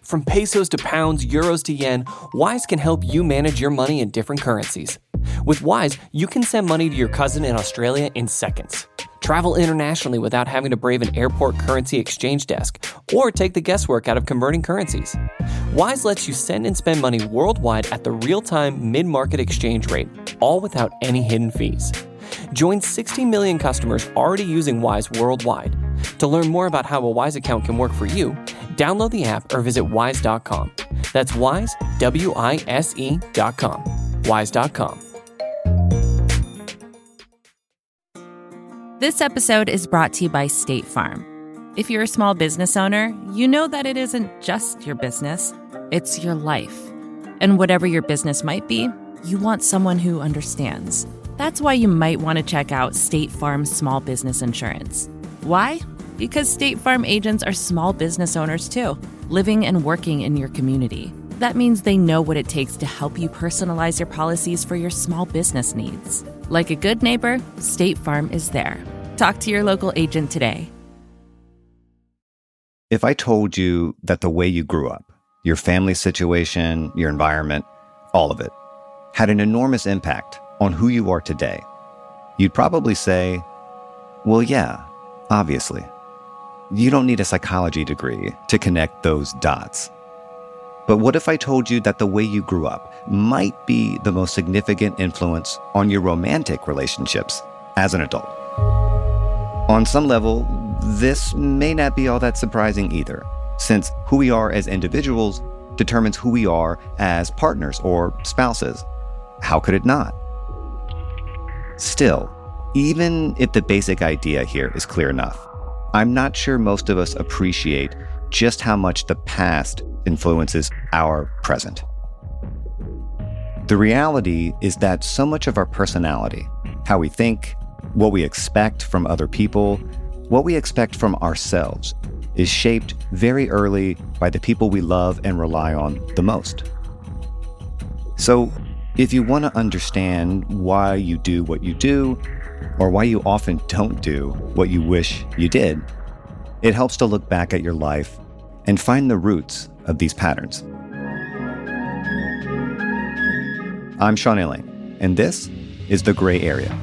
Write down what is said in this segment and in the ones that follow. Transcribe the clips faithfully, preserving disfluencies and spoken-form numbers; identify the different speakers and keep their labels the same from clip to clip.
Speaker 1: From pesos to pounds, euros to yen, Wise can help you manage your money in different currencies. With Wise, you can send money to your cousin in Australia in seconds. Travel internationally without having to brave an airport currency exchange desk or take the guesswork out of converting currencies. Wise lets you send and spend money worldwide at the real-time mid-market exchange rate, all without any hidden fees. Join sixty million customers already using Wise worldwide. To learn more about how a Wise account can work for you, download the app or visit wise dot com. That's Wise, W I S E dot com. wise dot com.
Speaker 2: This episode is brought to you by State Farm. If you're a small business owner, you know that it isn't just your business, it's your life. And whatever your business might be, you want someone who understands. That's why you might want to check out State Farm Small Business Insurance. Why? Because State Farm agents are small business owners too, living and working in your community. That means they know what it takes to help you personalize your policies for your small business needs. Like a good neighbor, State Farm is there. Talk to your local agent today.
Speaker 3: If I told you that the way you grew up, your family situation, your environment, all of it, had an enormous impact on who you are today, you'd probably say, well, yeah, obviously. You don't need a psychology degree to connect those dots. But what if I told you that the way you grew up might be the most significant influence on your romantic relationships as an adult? On some level, this may not be all that surprising either, since who we are as individuals determines who we are as partners or spouses. How could it not? Still, even if the basic idea here is clear enough, I'm not sure most of us appreciate just how much the past influences our present. The reality is that so much of our personality, how we think, what we expect from other people, what we expect from ourselves, is shaped very early by the people we love and rely on the most. So, if you want to understand why you do what you do, or why you often don't do what you wish you did, it helps to look back at your life and find the roots of these patterns. I'm Sean Illing, and this is The Gray Area.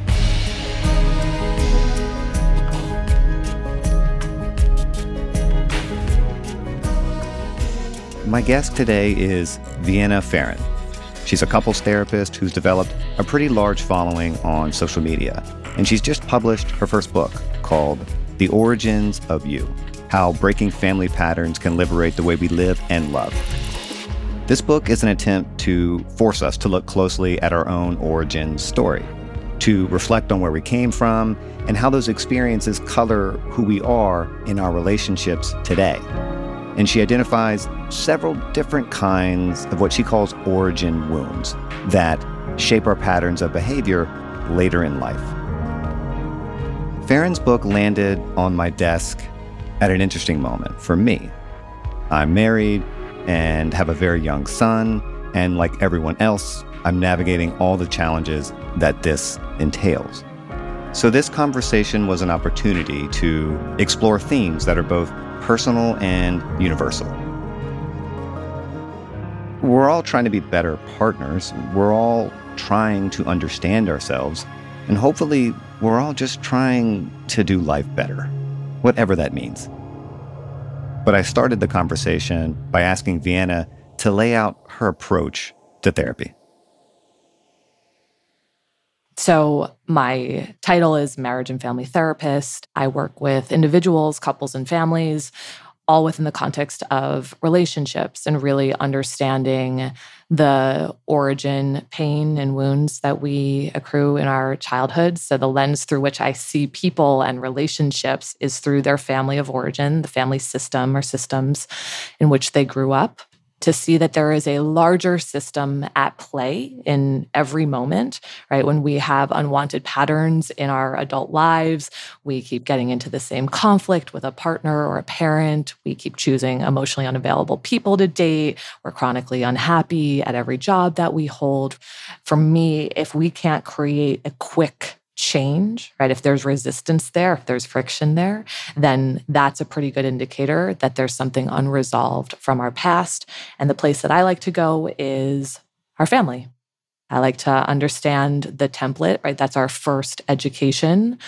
Speaker 3: My guest today is Vienna Pharaon. She's a couples therapist who's developed a pretty large following on social media, and she's just published her first book called The Origins of You: How Breaking Family Patterns Can Liberate the Way We Live and Love. This book is an attempt to force us to look closely at our own origin story, to reflect on where we came from and how those experiences color who we are in our relationships today. And she identifies several different kinds of what she calls origin wounds that shape our patterns of behavior later in life. Pharaon's book landed on my desk at an interesting moment for me. I'm married and have a very young son, and like everyone else, I'm navigating all the challenges that this entails. So this conversation was an opportunity to explore themes that are both personal and universal. We're all trying to be better partners. We're all trying to understand ourselves. And hopefully, we're all just trying to do life better, whatever that means. But I started the conversation by asking Vienna to lay out her approach to therapy.
Speaker 4: So my title is Marriage and Family Therapist. I work with individuals, couples, and families, all within the context of relationships and really understanding the origin, pain, and wounds that we accrue in our childhood. So the lens through which I see people and relationships is through their family of origin, the family system or systems in which they grew up. To see that there is a larger system at play in every moment, right? When we have unwanted patterns in our adult lives, we keep getting into the same conflict with a partner or a parent. We keep choosing emotionally unavailable people to date. We're chronically unhappy at every job that we hold. For me, if we can't create a quick change, right? If there's resistance there, if there's friction there, then that's a pretty good indicator that there's something unresolved from our past. And the place that I like to go is our family. I like to understand the template, right? That's our first education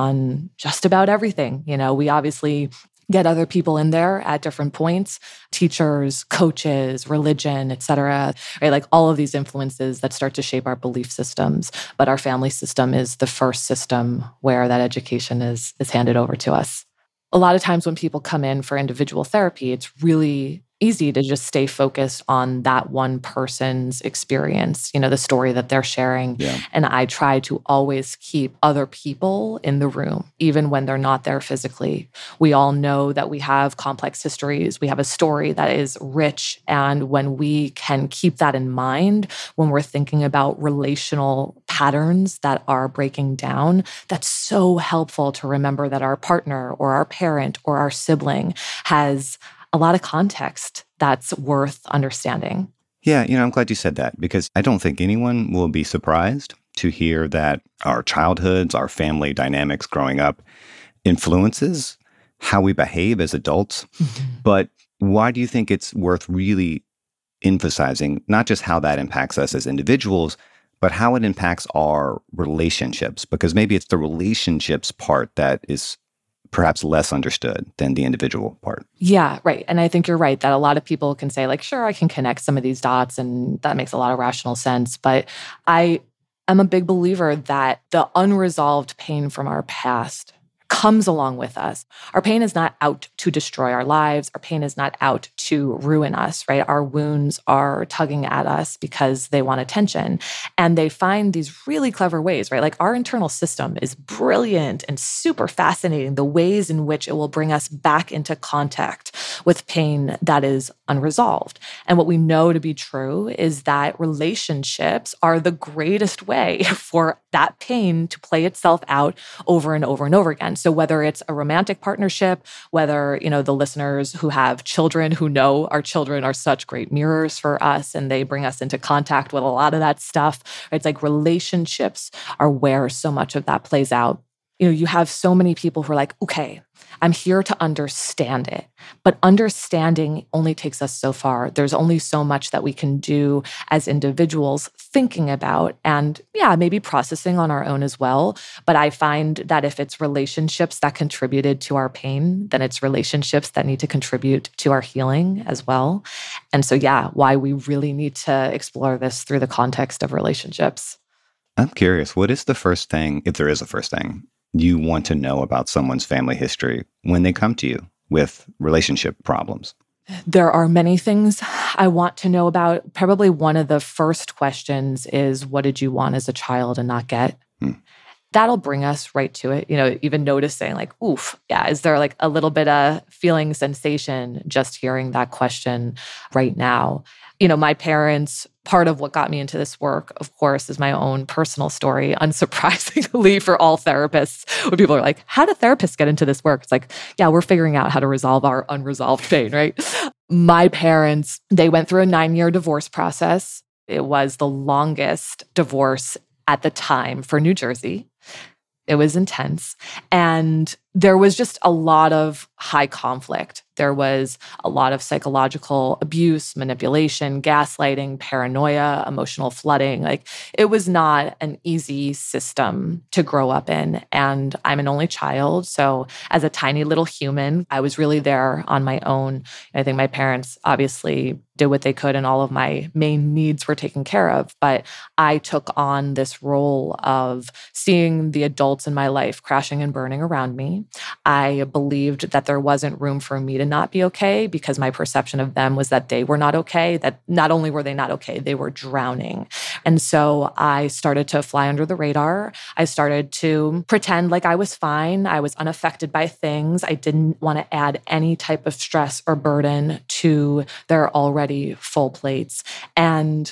Speaker 4: on just about everything. You know, we obviously get other people in there at different points, teachers, coaches, religion, et cetera, right? Like all of these influences that start to shape our belief systems. But our family system is the first system where that education is, is handed over to us. A lot of times when people come in for individual therapy, it's really easy to just stay focused on that one person's experience, you know, the story that they're sharing.
Speaker 3: Yeah.
Speaker 4: And I try to always keep other people in the room, even when they're not there physically. We all know that we have complex histories. We have a story that is rich. And when we can keep that in mind, when we're thinking about relational patterns that are breaking down, that's so helpful to remember that our partner or our parent or our sibling has a lot of context that's worth understanding.
Speaker 3: Yeah, you know, I'm glad you said that because I don't think anyone will be surprised to hear that our childhoods, our family dynamics growing up influences how we behave as adults. Mm-hmm. But why do you think it's worth really emphasizing not just how that impacts us as individuals, but how it impacts our relationships? Because maybe it's the relationships part that is perhaps less understood than the individual part.
Speaker 4: Yeah, right. And I think you're right that a lot of people can say like, sure, I can connect some of these dots and that makes a lot of rational sense. But I am a big believer that the unresolved pain from our past comes along with us. Our pain is not out to destroy our lives. Our pain is not out to ruin us, right? Our wounds are tugging at us because they want attention. And they find these really clever ways, right? Like our internal system is brilliant and super fascinating, the ways in which it will bring us back into contact with pain that is unresolved. And what we know to be true is that relationships are the greatest way for that pain to play itself out over and over and over again. So whether it's a romantic partnership, whether, you know, the listeners who have children who know our children are such great mirrors for us and they bring us into contact with a lot of that stuff. It's like relationships are where so much of that plays out. You know, you have so many people who are like, okay, I'm here to understand it. But understanding only takes us so far. There's only so much that we can do as individuals thinking about and, yeah, maybe processing on our own as well. But I find that if it's relationships that contributed to our pain, then it's relationships that need to contribute to our healing as well. And so, yeah, why we really need to explore this through the context of relationships.
Speaker 3: I'm curious, what is the first thing, if there is a first thing, you want to know about someone's family history when they come to you with relationship problems?
Speaker 4: There are many things I want to know about. Probably one of the first questions is, what did you want as a child and not get? Hmm. That'll bring us right to it. You know, even noticing like, oof, yeah, is there like a little bit of feeling sensation just hearing that question right now? You know, my parents, part of what got me into this work, of course, is my own personal story, unsurprisingly for all therapists. When people are like, how do therapists get into this work? It's like, yeah, we're figuring out how to resolve our unresolved pain, right? My parents, they went through a nine-year divorce process. It was the longest divorce at the time for New Jersey. It was intense. And there was just a lot of high conflict. There was a lot of psychological abuse, manipulation, gaslighting, paranoia, emotional flooding. Like it was not an easy system to grow up in. And I'm an only child. So as a tiny little human, I was really there on my own. I think my parents obviously did what they could and all of my main needs were taken care of. But I took on this role of seeing the adults in my life crashing and burning around me. I believed that there wasn't room for me to not be okay because my perception of them was that they were not okay, that not only were they not okay, they were drowning. And so I started to fly under the radar. I started to pretend like I was fine. I was unaffected by things. I didn't want to add any type of stress or burden to their already full plates. And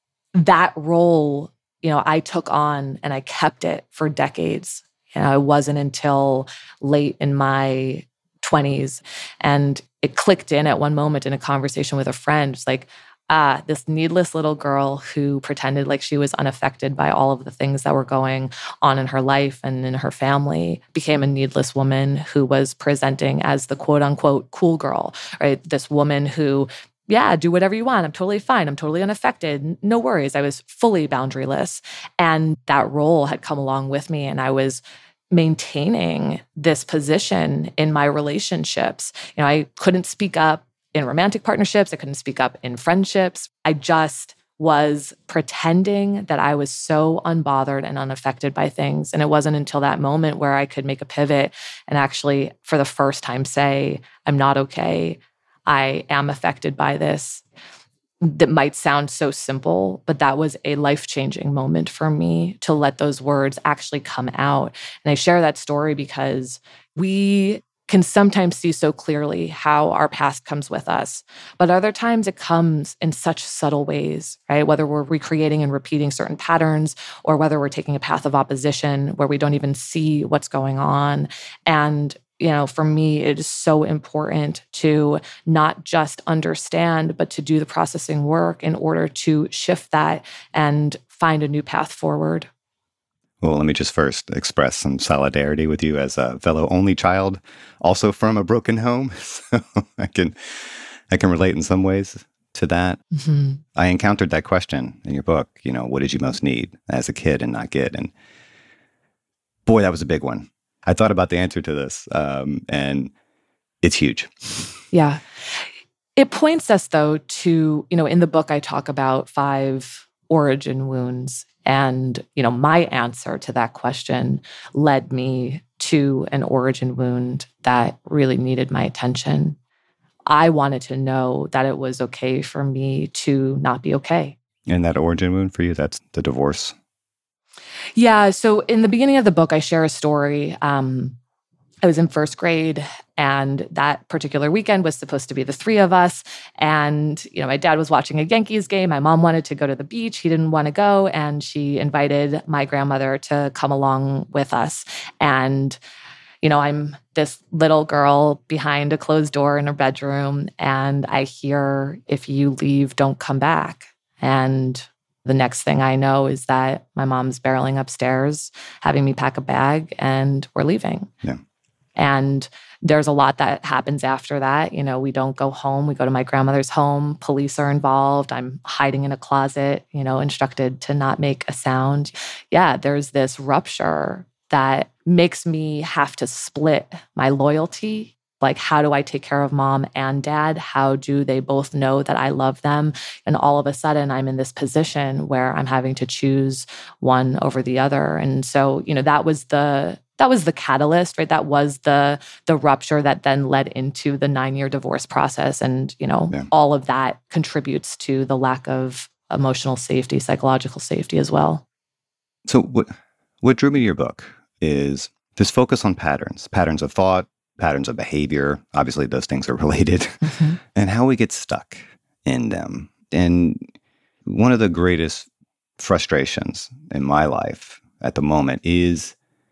Speaker 4: that role, you know, I took on and I kept it for decades. You know, it wasn't until late in my twenties and it clicked in at one moment in a conversation with a friend. It's like, ah, this needless little girl who pretended like she was unaffected by all of the things that were going on in her life and in her family became a needless woman who was presenting as the quote unquote cool girl, right? This woman who, yeah, do whatever you want. I'm totally fine. I'm totally unaffected. No worries. I was fully boundaryless. And that role had come along with me. And I was maintaining this position in my relationships. You know, I couldn't speak up in romantic partnerships. I couldn't speak up in friendships. I just was pretending that I was so unbothered and unaffected by things. And it wasn't until that moment where I could make a pivot and actually, for the first time, say, I'm not okay. I am affected by this. That might sound so simple, but that was a life-changing moment for me to let those words actually come out. And I share that story because we can sometimes see so clearly how our past comes with us. But other times it comes in such subtle ways, right? Whether we're recreating and repeating certain patterns or whether we're taking a path of opposition where we don't even see what's going on. And, you know, for me, it is so important to not just understand, but to do the processing work in order to shift that and find a new path forward.
Speaker 3: Well, let me just first express some solidarity with you as a fellow only child, also from a broken home. So I can I can relate in some ways to that. Mm-hmm. I encountered that question in your book, you know, what did you most need as a kid and not get? And boy, that was a big one. I thought about the answer to this, um, and it's huge.
Speaker 4: Yeah. It points us, though, to, you know, in the book, I talk about five origin wounds. And, you know, my answer to that question led me to an origin wound that really needed my attention. I wanted to know that it was okay for me to not be okay.
Speaker 3: And that origin wound for you, that's the divorce?
Speaker 4: Yeah. So in the beginning of the book, I share a story. Um, I was in first grade, and that particular weekend was supposed to be the three of us. And, you know, my dad was watching a Yankees game. My mom wanted to go to the beach. He didn't want to go. And she invited my grandmother to come along with us. And, you know, I'm this little girl behind a closed door in her bedroom. And I hear, if you leave, don't come back. And the next thing I know is that my mom's barreling upstairs, having me pack a bag, and we're leaving.
Speaker 3: Yeah.
Speaker 4: And there's a lot that happens after that. You know, we don't go home. We go to my grandmother's home. Police are involved. I'm hiding in a closet, you know, instructed to not make a sound. Yeah, there's this rupture that makes me have to split my loyalty. Like, how do I take care of mom and dad? How do they both know that I love them? And all of a sudden, I'm in this position where I'm having to choose one over the other. And so, you know, that was the that was the catalyst, right? That was the the rupture that then led into the nine-year divorce process. And, you know, yeah. all of that contributes to the lack of emotional safety, psychological safety as well.
Speaker 3: So what what drew me to your book is this focus on patterns, patterns of thought, patterns of behavior. Obviously, those things are related, mm-hmm. and how we get stuck in them. And one of the greatest frustrations in my life at the moment is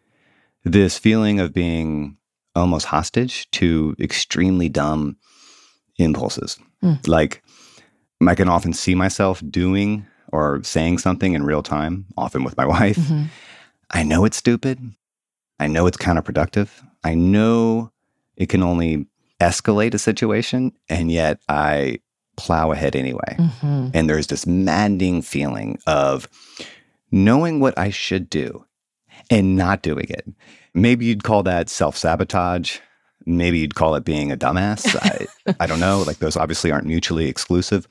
Speaker 3: this feeling of being almost hostage to extremely dumb impulses. Mm. Like, I can often see myself doing or saying something in real time, often with my wife. Mm-hmm. I know it's stupid. I know it's counterproductive. I know it can only escalate a situation, and yet I plow ahead anyway. Mm-hmm. And there's this maddening feeling of knowing what I should do and not doing it. Maybe you'd call that self-sabotage. Maybe you'd call it being a dumbass. I, I don't know. Like, those obviously aren't mutually exclusive.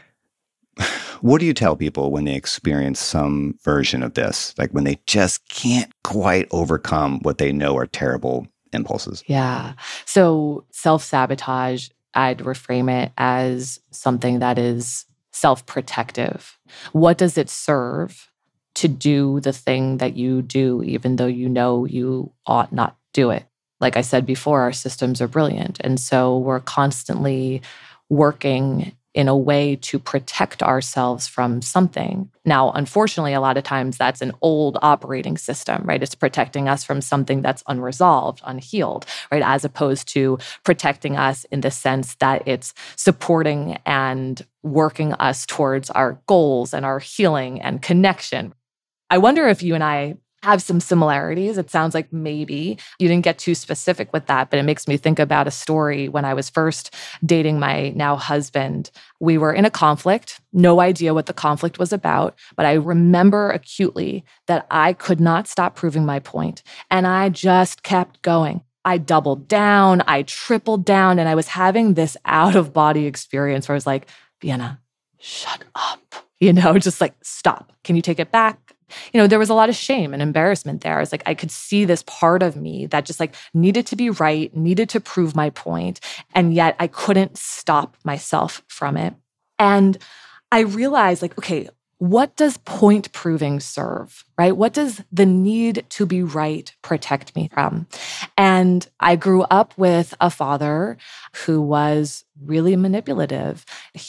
Speaker 3: What do you tell people when they experience some version of this? Like, when they just can't quite overcome what they know are terrible impulses?
Speaker 4: Yeah. So self-sabotage, I'd reframe it as something that is self-protective. What does it serve to do the thing that you do, even though you know you ought not do it? Like I said before, our systems are brilliant. And so we're constantly working in a way to protect ourselves from something. Now, unfortunately, a lot of times that's an old operating system, right? It's protecting us from something that's unresolved, unhealed, right? As opposed to protecting us in the sense that it's supporting and working us towards our goals and our healing and connection. I wonder if you and I have some similarities. It sounds like maybe you didn't get too specific with that, but it makes me think about a story when I was first dating my now husband. We were in a conflict, no idea what the conflict was about, but I remember acutely that I could not stop proving my point, and I just kept going. I doubled down, I tripled down, and I was having this out-of-body experience where I was like, Vienna, shut up. You know, just like, stop. Can you take it back? You know, there was a lot of shame and embarrassment there. I was like, I could see this part of me that just like needed to be right, needed to prove my point, and yet I couldn't stop myself from it. And I realized like, okay, what does point proving serve, right? What does the need to be right protect me from? And I grew up with a father who was really manipulative.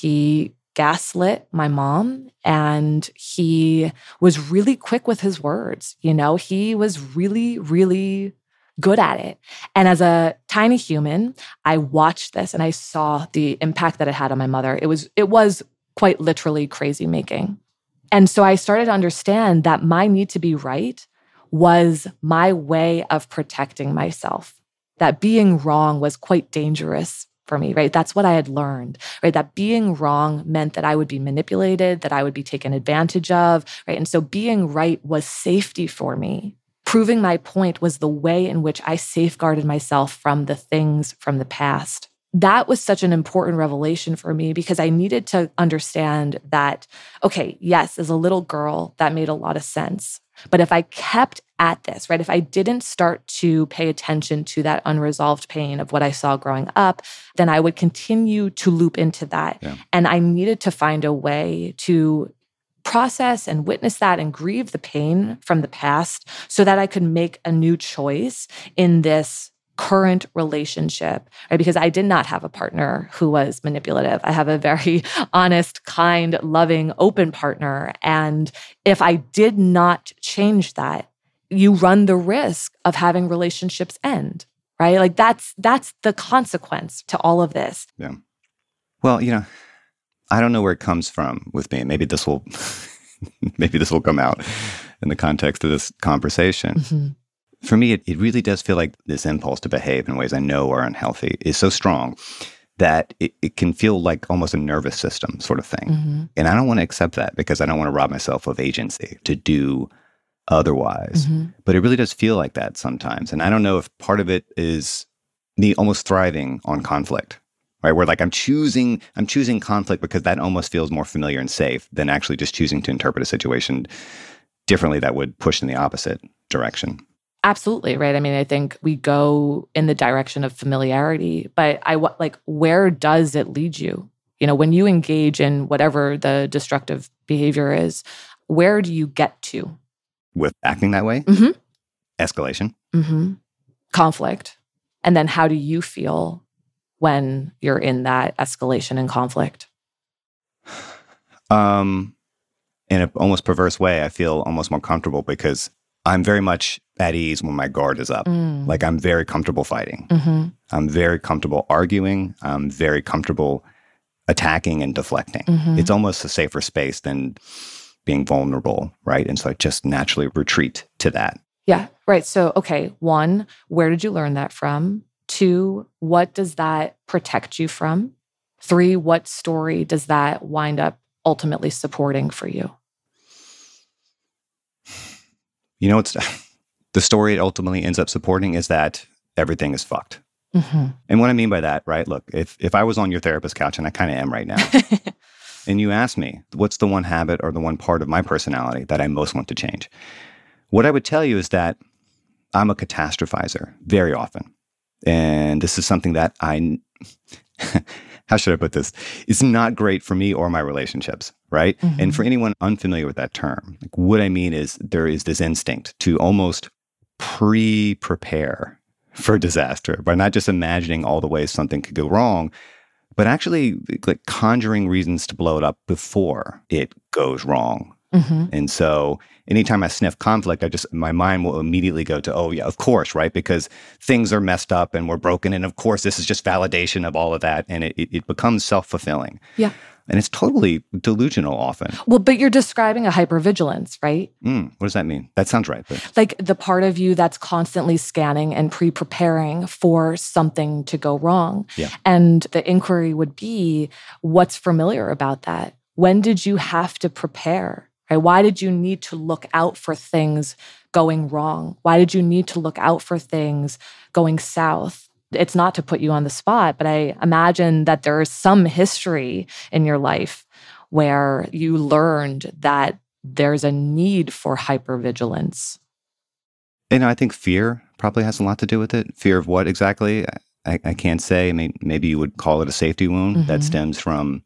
Speaker 4: He gaslit my mom, and he was really quick with his words. You know, he was really, really good at it. And as a tiny human, I watched this and I saw the impact that it had on my mother. It was, it was quite literally crazy making. And so I started to understand that my need to be right was my way of protecting myself, that being wrong was quite dangerous for me, right? That's what I had learned, right? That being wrong meant that I would be manipulated, that I would be taken advantage of, right? And so being right was safety for me. Proving my point was the way in which I safeguarded myself from the things from the past. That was such an important revelation for me because I needed to understand that, okay, yes, as a little girl, that made a lot of sense. But if I kept at this, right, if I didn't start to pay attention to that unresolved pain of what I saw growing up, then I would continue to loop into that. Yeah. And I needed to find a way to process and witness that and grieve the pain from the past so that I could make a new choice in this current relationship, right? Because I did not have a partner who was manipulative. I have a very honest, kind, loving, open partner. And if I did not change that, you run the risk of having relationships end, right? Like that's that's the consequence to all of this.
Speaker 3: Yeah. Well, you know, I don't know where it comes from with me. Maybe this will maybe this will come out in the context of this conversation. Mm-hmm. For me, it, it really does feel like this impulse to behave in ways I know are unhealthy is so strong that it, it can feel like almost a nervous system sort of thing. Mm-hmm. And I don't want to accept that because I don't want to rob myself of agency to do otherwise. Mm-hmm. But it really does feel like that sometimes. And I don't know if part of it is me almost thriving on conflict, right? Where like I'm choosing, I'm choosing conflict because that almost feels more familiar and safe than actually just choosing to interpret a situation differently that would push in the opposite direction.
Speaker 4: Absolutely, right? I mean, I think we go in the direction of familiarity, but I like, where does it lead you? You know, when you engage in whatever the destructive behavior is, where do you get to?
Speaker 3: With acting that way? Mm-hmm. Escalation.
Speaker 4: Mm-hmm. Conflict. And then how do you feel when you're in that escalation and conflict?
Speaker 3: Um, in an almost perverse way, I feel almost more comfortable because I'm very much at ease when my guard is up. Mm. Like I'm very comfortable fighting. Mm-hmm. I'm very comfortable arguing. I'm very comfortable attacking and deflecting. Mm-hmm. It's almost a safer space than being vulnerable, right? And so I just naturally retreat to that.
Speaker 4: Yeah, right. So, okay, one, where did you learn that from? Two, what does that protect you from? Three, what story does that wind up ultimately supporting for you?
Speaker 3: You know, it's the story it ultimately ends up supporting is that everything is fucked. Mm-hmm. And what I mean by that, right? Look, if if I was on your therapist couch, and I kind of am right now, and you asked me, what's the one habit or the one part of my personality that I most want to change? What I would tell you is that I'm a catastrophizer very often. And this is something that I, how should I put this? It's not great for me or my relationships, right? Mm-hmm. And for anyone unfamiliar with that term, like what I mean is there is this instinct to almost pre-prepare for disaster by not just imagining all the ways something could go wrong, but actually like conjuring reasons to blow it up before it goes wrong. Mm-hmm. And so anytime I sniff conflict, I just, my mind will immediately go to, oh yeah, of course, right? Because things are messed up and we're broken. And of course, this is just validation of all of that. And it, it becomes self-fulfilling.
Speaker 4: Yeah.
Speaker 3: And it's totally delusional often.
Speaker 4: Well, but you're describing a hypervigilance, right?
Speaker 3: Mm, what does that mean? That sounds right. But...
Speaker 4: Like the part of you that's constantly scanning and pre-preparing for something to go wrong.
Speaker 3: Yeah.
Speaker 4: And the inquiry would be, what's familiar about that? When did you have to prepare? Right? Why did you need to look out for things going wrong? Why did you need to look out for things going south? It's not to put you on the spot, but I imagine that there is some history in your life where you learned that there's a need for hypervigilance.
Speaker 3: And I think fear probably has a lot to do with it. Fear of what exactly? I, I can't say. I mean, maybe you would call it a safety wound mm-hmm. that stems from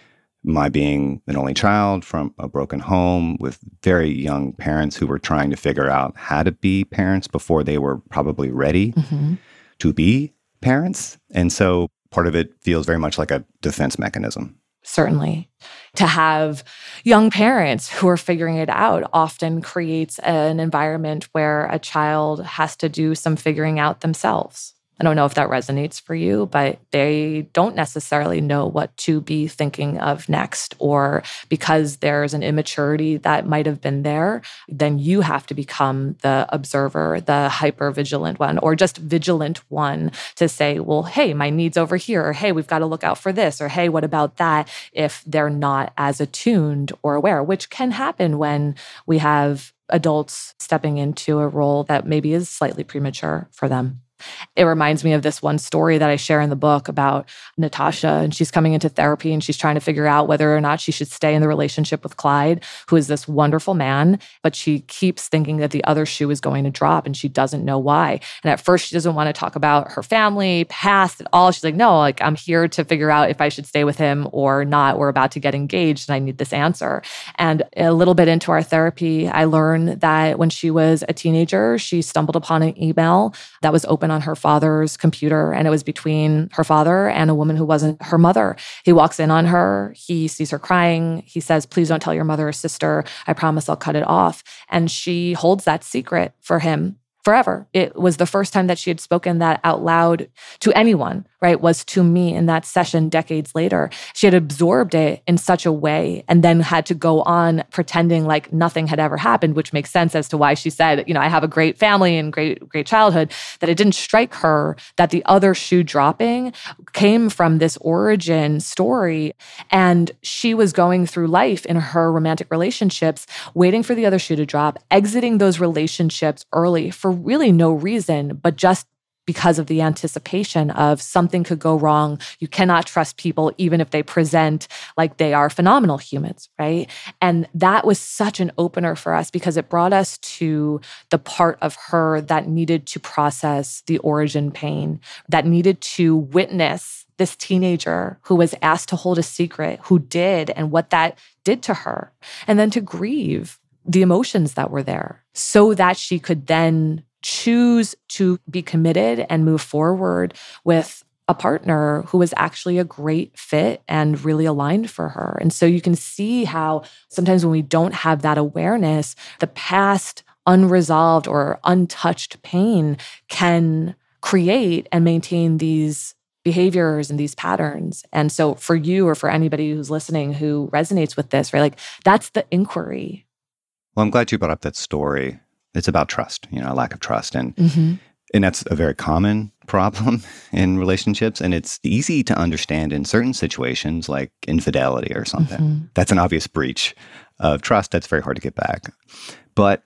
Speaker 3: my being an only child from a broken home with very young parents who were trying to figure out how to be parents before they were probably ready mm-hmm. to be parents. And so part of it feels very much like a defense mechanism.
Speaker 4: Certainly. To have young parents who are figuring it out often creates an environment where a child has to do some figuring out themselves. I don't know if that resonates for you, but they don't necessarily know what to be thinking of next. Or because there's an immaturity that might have been there, then you have to become the observer, the hyper-vigilant one, or just vigilant one to say, well, hey, my need's over here, or hey, we've got to look out for this, or hey, what about that, if they're not as attuned or aware, which can happen when we have adults stepping into a role that maybe is slightly premature for them. It reminds me of this one story that I share in the book about Natasha, and she's coming into therapy and she's trying to figure out whether or not she should stay in the relationship with Clyde, who is this wonderful man, but she keeps thinking that the other shoe is going to drop and she doesn't know why. And at first she doesn't want to talk about her family, past at all. She's like, no, like I'm here to figure out if I should stay with him or not. We're about to get engaged and I need this answer. And a little bit into our therapy, I learned that when she was a teenager, she stumbled upon an email that was open on her father's computer, and it was between her father and a woman who wasn't her mother. He walks in on her, he sees her crying, he says, please don't tell your mother or sister, I promise I'll cut it off. And she holds that secret for him forever. It was the first time that she had spoken that out loud to anyone, right? Was to me in that session decades later. She had absorbed it in such a way and then had to go on pretending like nothing had ever happened, which makes sense as to why she said, you know, I have a great family and great, great childhood, that it didn't strike her that the other shoe dropping came from this origin story. And she was going through life in her romantic relationships, waiting for the other shoe to drop, exiting those relationships early for really no reason, but just because of the anticipation of something could go wrong. You cannot trust people even if they present like they are phenomenal humans, right? And that was such an opener for us because it brought us to the part of her that needed to process the origin pain, that needed to witness this teenager who was asked to hold a secret, who did, and what that did to her, and then to grieve the emotions that were there so that she could then choose to be committed and move forward with a partner who was actually a great fit and really aligned for her. And so you can see how sometimes when we don't have that awareness, the past unresolved or untouched pain can create and maintain these behaviors and these patterns. And so for you or for anybody who's listening who resonates with this, right, like that's the inquiry.
Speaker 3: Well, I'm glad you brought up that story. It's about trust, you know, a lack of trust. And mm-hmm. and that's a very common problem in relationships. And it's easy to understand in certain situations like infidelity or something. Mm-hmm. That's an obvious breach of trust. That's very hard to get back. But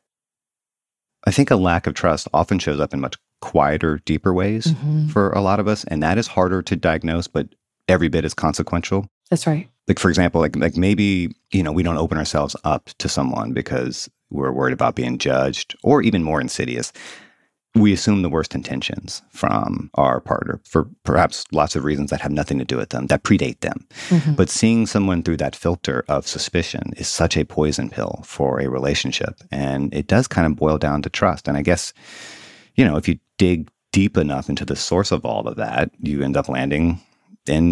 Speaker 3: I think a lack of trust often shows up in much quieter, deeper ways mm-hmm. for a lot of us. And that is harder to diagnose, but every bit is consequential.
Speaker 4: That's right.
Speaker 3: Like, for example, like like maybe, you know, we don't open ourselves up to someone because we're worried about being judged, or even more insidious, we assume the worst intentions from our partner for perhaps lots of reasons that have nothing to do with them, that predate them. Mm-hmm. But seeing someone through that filter of suspicion is such a poison pill for a relationship. And it does kind of boil down to trust. And I guess, you know, if you dig deep enough into the source of all of that, you end up landing in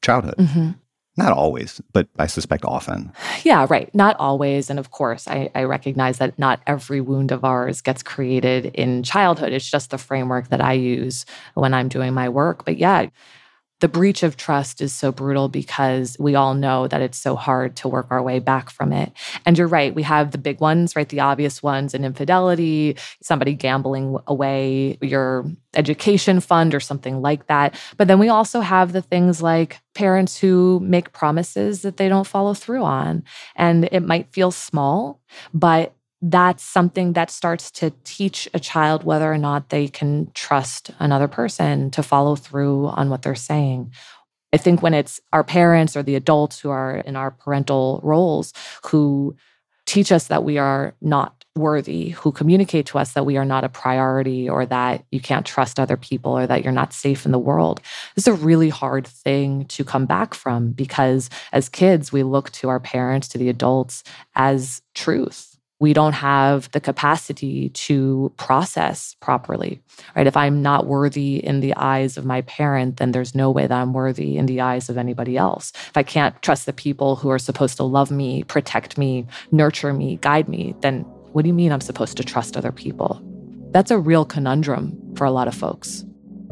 Speaker 3: childhood.
Speaker 4: Mm-hmm.
Speaker 3: Not always, but I suspect often.
Speaker 4: Yeah, right. Not always. And of course, I, I recognize that not every wound of ours gets created in childhood. It's just the framework that I use when I'm doing my work. But yeah, the breach of trust is so brutal because we all know that it's so hard to work our way back from it. And you're right, we have the big ones, right? The obvious ones, an infidelity, somebody gambling away your education fund or something like that. But then we also have the things like parents who make promises that they don't follow through on. And it might feel small, but that's something that starts to teach a child whether or not they can trust another person to follow through on what they're saying. I think when it's our parents or the adults who are in our parental roles who teach us that we are not worthy, who communicate to us that we are not a priority or that you can't trust other people or that you're not safe in the world, it's a really hard thing to come back from because as kids, we look to our parents, to the adults as truth. We don't have the capacity to process properly, right? If I'm not worthy in the eyes of my parent, then there's no way that I'm worthy in the eyes of anybody else. If I can't trust the people who are supposed to love me, protect me, nurture me, guide me, then what do you mean I'm supposed to trust other people? That's a real conundrum for a lot of folks.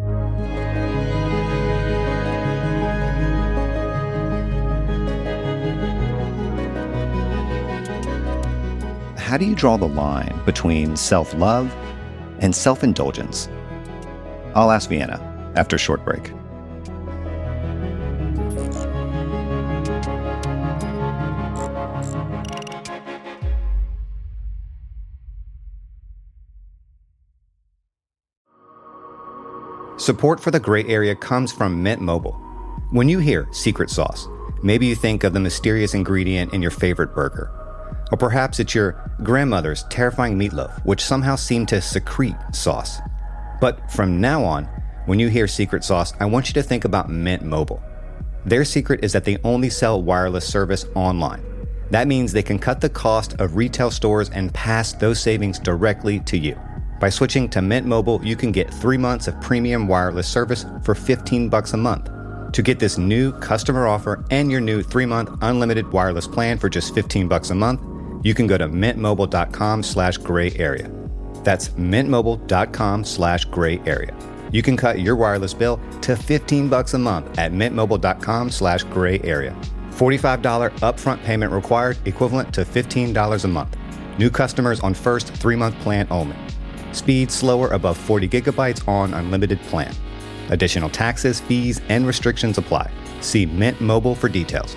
Speaker 3: How do you draw the line between self-love and self-indulgence? I'll ask Vienna after a short break. Support for the Gray Area comes from Mint Mobile. When you hear secret sauce, maybe you think of the mysterious ingredient in your favorite burger. Or perhaps it's your grandmother's terrifying meatloaf, which somehow seemed to secrete sauce. But from now on, when you hear secret sauce, I want you to think about Mint Mobile. Their secret is that they only sell wireless service online. That means they can cut the cost of retail stores and pass those savings directly to you. By switching to Mint Mobile, you can get three months of premium wireless service for fifteen bucks a month. To get this new customer offer and your new three-month unlimited wireless plan for just fifteen bucks a month, you can go to mintmobile.com slash gray area. That's mintmobile.com slash gray area. You can cut your wireless bill to fifteen bucks a month at mintmobile.com slash gray area. forty-five dollars upfront payment required, equivalent to fifteen dollars a month. New customers on first three-month plan only. Speed slower above forty gigabytes on unlimited plan. Additional taxes, fees, and restrictions apply. See Mint Mobile for details.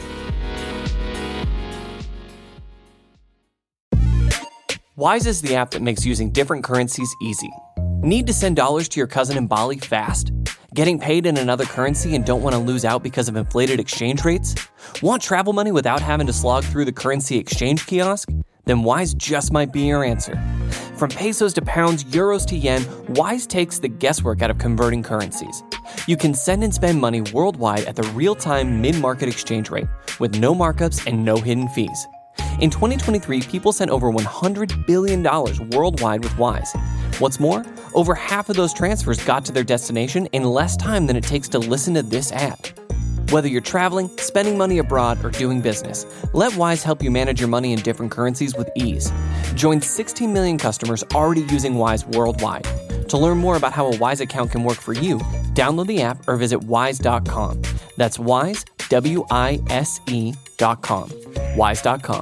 Speaker 1: Wise is the app that makes using different currencies easy. Need to send dollars to your cousin in Bali fast? Getting paid in another currency and don't want to lose out because of inflated exchange rates? Want travel money without having to slog through the currency exchange kiosk? Then Wise just might be your answer. From pesos to pounds, euros to yen, Wise takes the guesswork out of converting currencies. You can send and spend money worldwide at the real-time mid-market exchange rate with no markups and no hidden fees. In twenty twenty-three, people sent over one hundred billion dollars worldwide with Wise. What's more, over half of those transfers got to their destination in less time than it takes to listen to this ad. Whether you're traveling, spending money abroad, or doing business, let Wise help you manage your money in different currencies with ease. Join sixteen million customers already using Wise worldwide. To learn more about how a Wise account can work for you, download the app or visit wise dot com. That's Wise, W I S E dot com. wise dot com.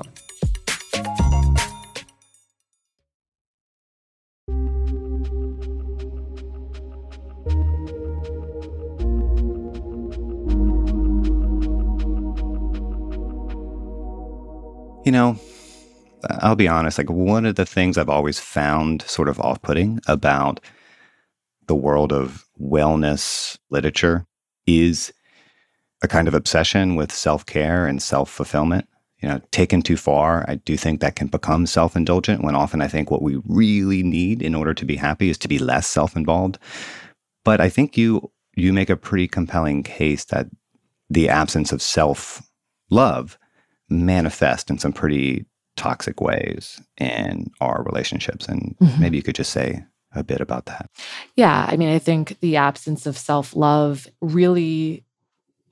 Speaker 3: You know, I'll be honest, like one of the things I've always found sort of off-putting about the world of wellness literature is a kind of obsession with self-care and self-fulfillment. You know, taken too far, I do think that can become self-indulgent when often I think what we really need in order to be happy is to be less self-involved. But I think you you make a pretty compelling case that the absence of self-love manifest in some pretty toxic ways in our relationships. And mm-hmm. maybe you could just say a bit about that.
Speaker 4: Yeah. I mean, I think the absence of self-love really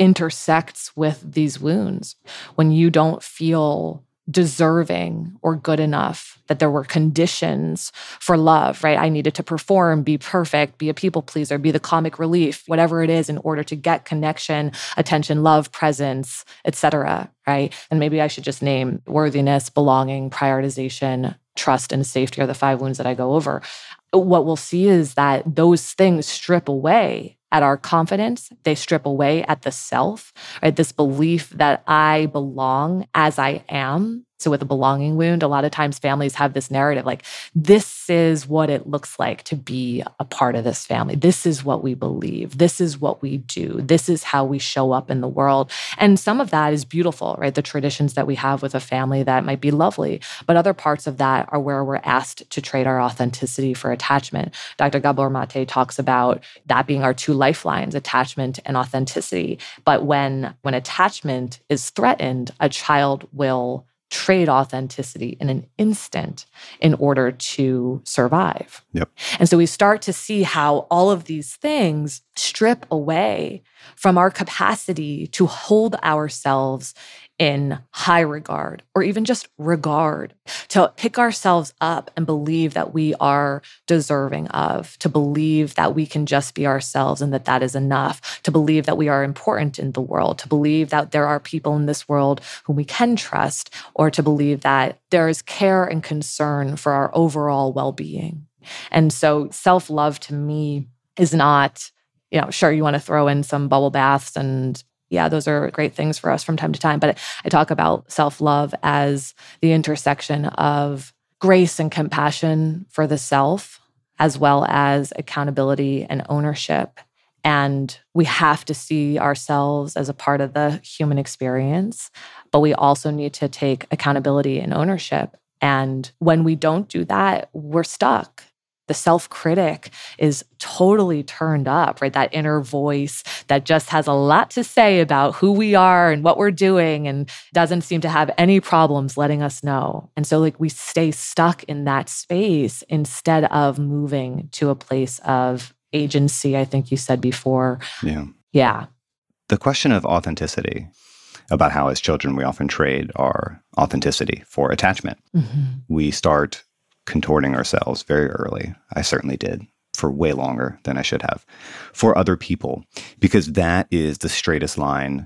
Speaker 4: intersects with these wounds. When you don't feel deserving or good enough, that there were conditions for love, right? I needed to perform, be perfect, be a people pleaser, be the comic relief, whatever it is in order to get connection, attention, love, presence, et cetera, right? And maybe I should just name worthiness, belonging, prioritization, trust, and safety are the five wounds that I go over. What we'll see is that those things strip away at our confidence. They strip away at the self, right? This belief that I belong as I am. So with a belonging wound, a lot of times families have this narrative like, this is what it looks like to be a part of this family. This is what we believe. This is what we do. This is how we show up in the world. And some of that is beautiful, right? The traditions that we have with a family that might be lovely, but other parts of that are where we're asked to trade our authenticity for attachment. Doctor Gabor Mate talks about that being our two lifelines, attachment and authenticity. But when, when attachment is threatened, a child will trade authenticity in an instant in order to survive.
Speaker 3: Yep.
Speaker 4: And so we start to see how all of these things strip away from our capacity to hold ourselves in high regard or even just regard, to pick ourselves up and believe that we are deserving of, to believe that we can just be ourselves and that that is enough, to believe that we are important in the world, to believe that there are people in this world whom we can trust, or to believe that there is care and concern for our overall well-being. And so self-love to me is not, you know, sure, you want to throw in some bubble baths and yeah, those are great things for us from time to time. But I talk about self-love as the intersection of grace and compassion for the self, as well as accountability and ownership. And we have to see ourselves as a part of the human experience, but we also need to take accountability and ownership. And when we don't do that, we're stuck. The self-critic is totally turned up, right? That inner voice that just has a lot to say about who we are and what we're doing and doesn't seem to have any problems letting us know. And so like we stay stuck in that space instead of moving to a place of agency, I think you said before.
Speaker 3: Yeah.
Speaker 4: Yeah.
Speaker 3: The question of authenticity, about how as children we often trade our authenticity for attachment.
Speaker 4: Mm-hmm.
Speaker 3: We start contorting ourselves very early. I certainly did for way longer than I should have for other people, because that is the straightest line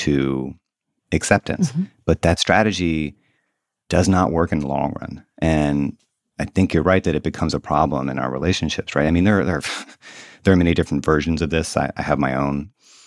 Speaker 3: to acceptance. Mm-hmm. But that strategy does not work in the long run. And I think you're right that it becomes a problem in our relationships, right? I mean, there, there, are, there are many different versions of this. I, I have my own.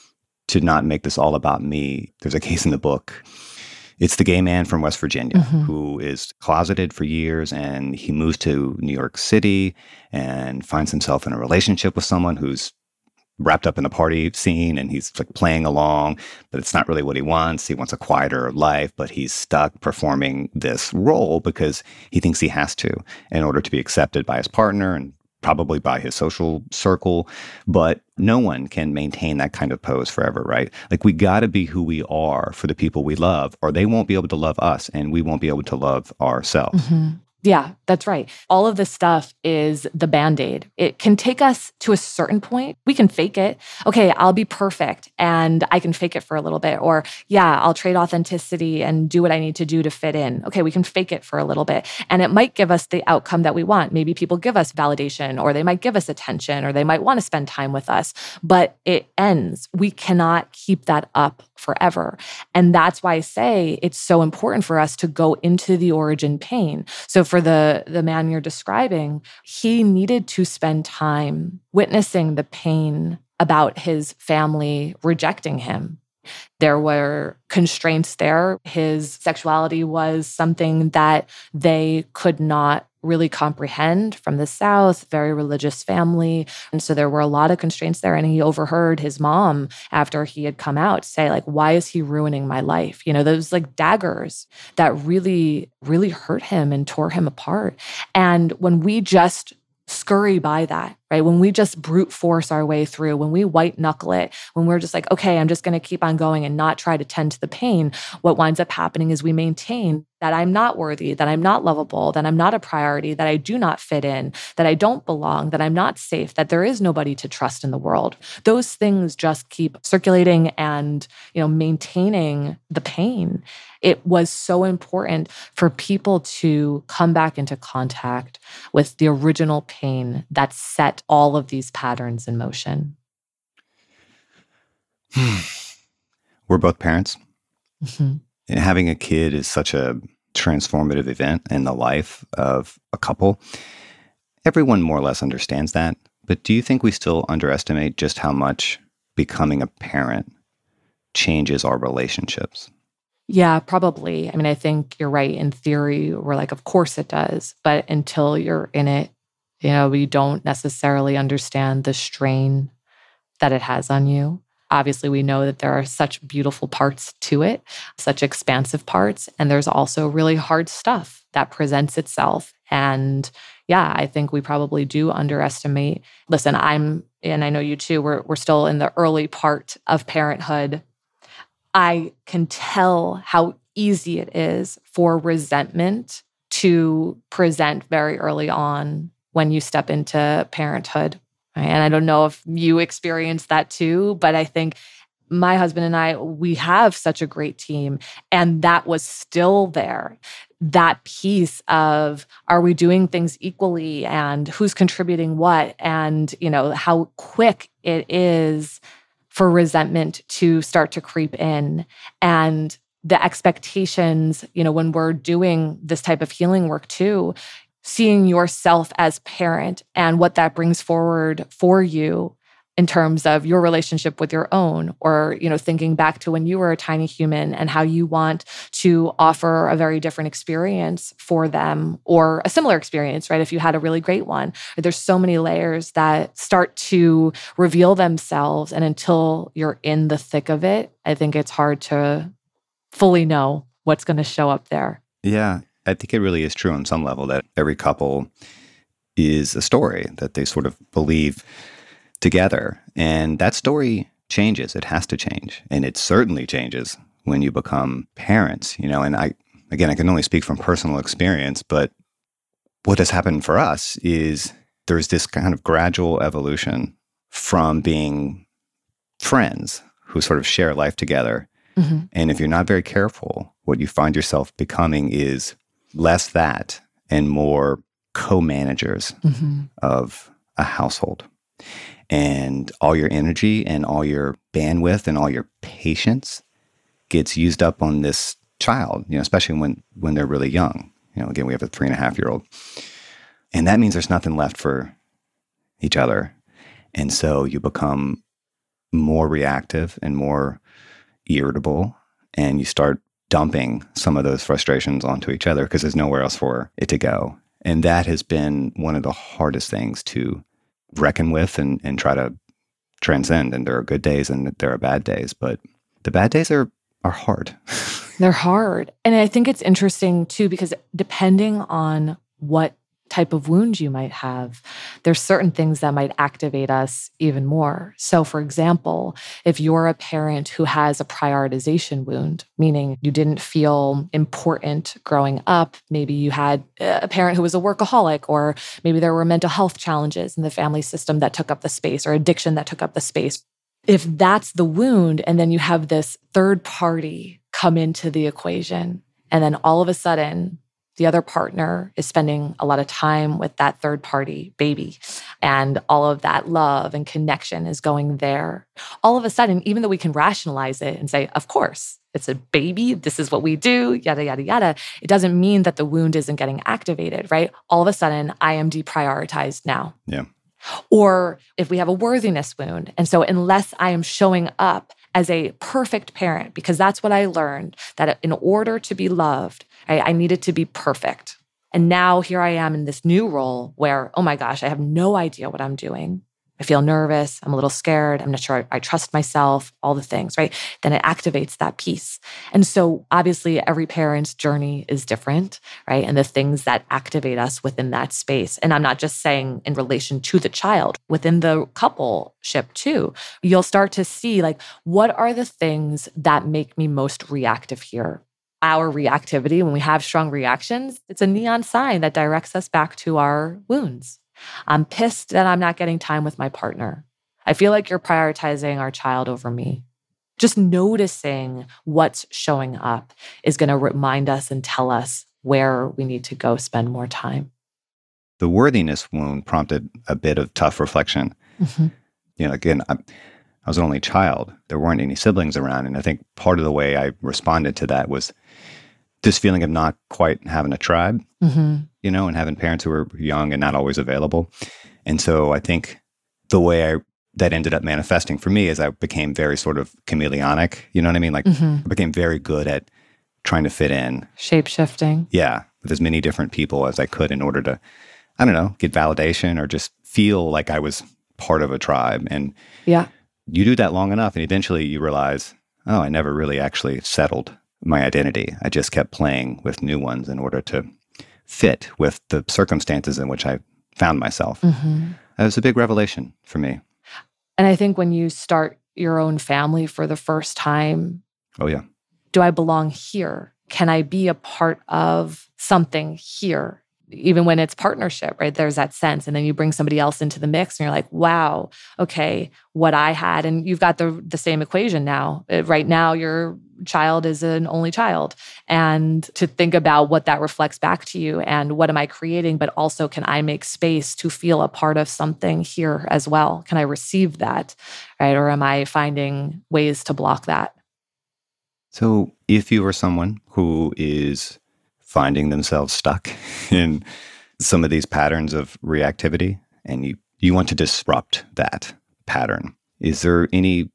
Speaker 3: To not make this all about me, there's a case in the book. It's the gay man from West Virginia mm-hmm. who is closeted for years, and he moves to New York City and finds himself in a relationship with someone who's wrapped up in the party scene, and he's like playing along, but it's not really what he wants. He wants a quieter life, but he's stuck performing this role because he thinks he has to in order to be accepted by his partner and probably by his social circle, but no one can maintain that kind of pose forever, right? Like we got to be who we are for the people we love, or they won't be able to love us and we won't be able to love ourselves.
Speaker 4: Mm-hmm. Yeah, that's right. All of this stuff is the Band-Aid. It can take us to a certain point. We can fake it. Okay, I'll be perfect and I can fake it for a little bit. Or yeah, I'll trade authenticity and do what I need to do to fit in. Okay, we can fake it for a little bit. And it might give us the outcome that we want. Maybe people give us validation, or they might give us attention, or they might want to spend time with us. But it ends. We cannot keep that up forever. And that's why I say it's so important for us to go into the origin pain. So for the, the man you're describing, he needed to spend time witnessing the pain about his family rejecting him. There were constraints there. His sexuality was something that they could not really comprehend from the South, very religious family. And so there were a lot of constraints there. And he overheard his mom, after he had come out, say, like, why is he ruining my life? You know, those like daggers that really, really hurt him and tore him apart. And when we just scurry by that right? When we just brute force our way through, when we white knuckle it, when we're just like, okay, I'm just going to keep on going and not try to tend to the pain, what winds up happening is we maintain that I'm not worthy, that I'm not lovable, that I'm not a priority, that I do not fit in, that I don't belong, that I'm not safe, that there is nobody to trust in the world. Those things just keep circulating and, you know, maintaining the pain. It was so important for people to come back into contact with the original pain that set all of these patterns in motion.
Speaker 3: We're both parents.
Speaker 4: Mm-hmm.
Speaker 3: And having a kid is such a transformative event in the life of a couple. Everyone more or less understands that. But do you think we still underestimate just how much becoming a parent changes our relationships?
Speaker 4: Yeah, probably. I mean, I think you're right. In theory, we're like, of course it does. But until you're in it, you know, you don't necessarily understand the strain that it has on you. Obviously, we know that there are such beautiful parts to it, such expansive parts, and there's also really hard stuff that presents itself. And yeah, I think we probably do underestimate. Listen, I'm, and I know you too, we're we're still in the early part of parenthood. I can tell how easy it is for resentment to present very early on when you step into parenthood. And I don't know if you experienced that too, but I think my husband and I, we have such a great team. And that was still there. That piece of, are we doing things equally and who's contributing what? And, you know, how quick it is for resentment to start to creep in. And the expectations, you know, when we're doing this type of healing work too, seeing yourself as parent and what that brings forward for you in terms of your relationship with your own, or, you know, thinking back to when you were a tiny human and how you want to offer a very different experience for them, or a similar experience, right? If you had a really great one. There's so many layers that start to reveal themselves. And until you're in the thick of it, I think it's hard to fully know what's going to show up there.
Speaker 3: Yeah. I think it really is true on some level that every couple is a story that they sort of believe together. And that story changes. It has to change. And it certainly changes when you become parents, you know, and I, again, I can only speak from personal experience, but what has happened for us is there's this kind of gradual evolution from being friends who sort of share life together. Mm-hmm. And if you're not very careful, what you find yourself becoming is less that and more co-managers mm-hmm. of a household. And all your energy and all your bandwidth and all your patience gets used up on this child, you know, especially when, when they're really young. You know, again, we have a three and a half year old. And that means there's nothing left for each other. And so you become more reactive and more irritable, and you start dumping some of those frustrations onto each other because there's nowhere else for it to go. And that has been one of the hardest things to reckon with and, and try to transcend. And there are good days and there are bad days, but the bad days are, are hard.
Speaker 4: They're hard. And I think it's interesting too, because depending on what type of wound you might have, there's certain things that might activate us even more. So for example, if you're a parent who has a prioritization wound, meaning you didn't feel important growing up, maybe you had a parent who was a workaholic, or maybe there were mental health challenges in the family system that took up the space, or addiction that took up the space. If that's the wound, and then you have this third party come into the equation, and then all of a sudden, the other partner is spending a lot of time with that third party baby, and all of that love and connection is going there. All of a sudden, even though we can rationalize it and say, of course, it's a baby, this is what we do, yada, yada, yada, it doesn't mean that the wound isn't getting activated, right? All of a sudden, I am deprioritized now.
Speaker 3: Yeah.
Speaker 4: Or if we have a worthiness wound, and so unless I am showing up as a perfect parent, because that's what I learned, that in order to be loved, I, I needed to be perfect. And now here I am in this new role where, oh my gosh, I have no idea what I'm doing. I feel nervous. I'm a little scared. I'm not sure I, I trust myself, all the things, right? Then it activates that piece. And so obviously every parent's journey is different, right? And the things that activate us within that space. And I'm not just saying in relation to the child, within the coupleship too, you'll start to see like, what are the things that make me most reactive here? Our reactivity, when we have strong reactions, it's a neon sign that directs us back to our wounds. I'm pissed that I'm not getting time with my partner. I feel like you're prioritizing our child over me. Just noticing what's showing up is going to remind us and tell us where we need to go spend more time.
Speaker 3: The worthiness wound prompted a bit of tough reflection. Mm-hmm. You know, again, I, I was an only child. There weren't any siblings around. And I think part of the way I responded to that was this feeling of not quite having a tribe, mm-hmm. you know, and having parents who were young and not always available. And so I think the way I that ended up manifesting for me is I became very sort of chameleonic, you know what I mean? Like mm-hmm. I became very good at trying to fit in.
Speaker 4: Shape-shifting.
Speaker 3: Yeah, with as many different people as I could in order to, I don't know, get validation or just feel like I was part of a tribe. And
Speaker 4: yeah,
Speaker 3: you do that long enough and eventually you realize, oh, I never really actually settled my identity. I just kept playing with new ones in order to fit with the circumstances in which I found myself. Mm-hmm. That was a big revelation for me.
Speaker 4: And I think when you start your own family for the first time,
Speaker 3: oh yeah,
Speaker 4: do I belong here? Can I be a part of something here? Even when it's partnership, right? There's that sense. And then you bring somebody else into the mix and you're like, wow, okay, what I had. And you've got the the same equation now. Right now, your child is an only child. And to think about what that reflects back to you and what am I creating, but also can I make space to feel a part of something here as well? Can I receive that, right? Or am I finding ways to block that?
Speaker 3: So if you are someone who is finding themselves stuck in some of these patterns of reactivity, and you, you want to disrupt that pattern, is there any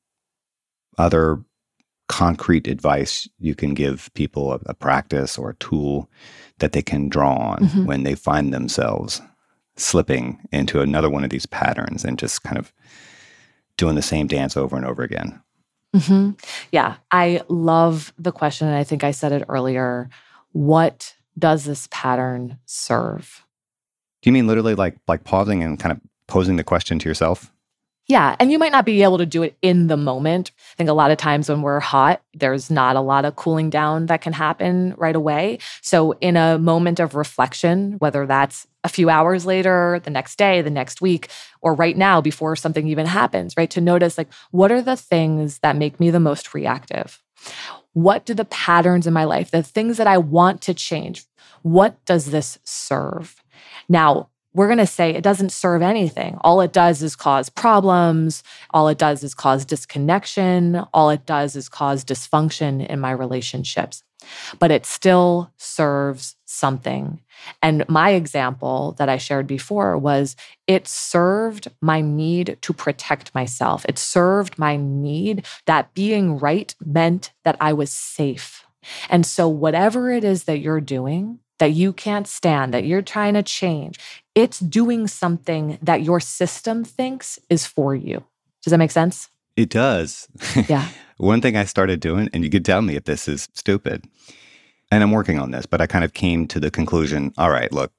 Speaker 3: other concrete advice you can give people, a, a practice or a tool that they can draw on mm-hmm. when they find themselves slipping into another one of these patterns and just kind of doing the same dance over and over again?
Speaker 4: Mm-hmm. Yeah, I love the question, and I think I said it earlier. What does this pattern serve?
Speaker 3: Do you mean literally like like pausing and kind of posing the question to yourself?
Speaker 4: Yeah, and you might not be able to do it in the moment. I think a lot of times when we're hot, there's not a lot of cooling down that can happen right away. So in a moment of reflection, whether that's a few hours later, the next day, the next week, or right now before something even happens, right? To notice like, what are the things that make me the most reactive? What do the patterns in my life, the things that I want to change, what does this serve? Now, we're going to say it doesn't serve anything. All it does is cause problems. All it does is cause disconnection. All it does is cause dysfunction in my relationships. But it still serves something. And my example that I shared before was it served my need to protect myself. It served my need that being right meant that I was safe. And so whatever it is that you're doing, that you can't stand, that you're trying to change, it's doing something that your system thinks is for you. Does that make sense?
Speaker 3: It does.
Speaker 4: Yeah.
Speaker 3: One thing I started doing, and you could tell me if this is stupid, and I'm working on this, but I kind of came to the conclusion, all right, look,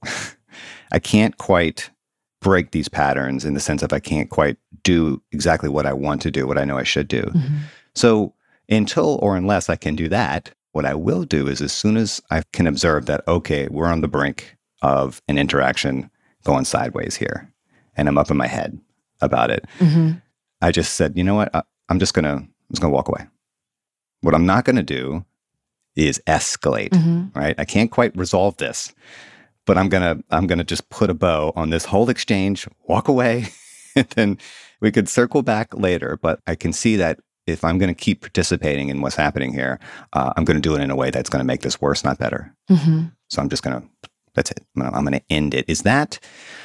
Speaker 3: I can't quite break these patterns in the sense of I can't quite do exactly what I want to do, what I know I should do. Mm-hmm. So until or unless I can do that, what I will do is as soon as I can observe that, okay, we're on the brink of an interaction going sideways here, and I'm up in my head about it, mm-hmm. I just said, you know what, I, I'm just going to I'm just gonna walk away. What I'm not going to do is escalate, mm-hmm. right? I can't quite resolve this, but I'm going to I'm gonna just put a bow on this whole exchange, walk away, and then we could circle back later. But I can see that if I'm going to keep participating in what's happening here, uh, I'm going to do it in a way that's going to make this worse, not better. Mm-hmm. So I'm just going to, that's it. I'm going to end it. Is that,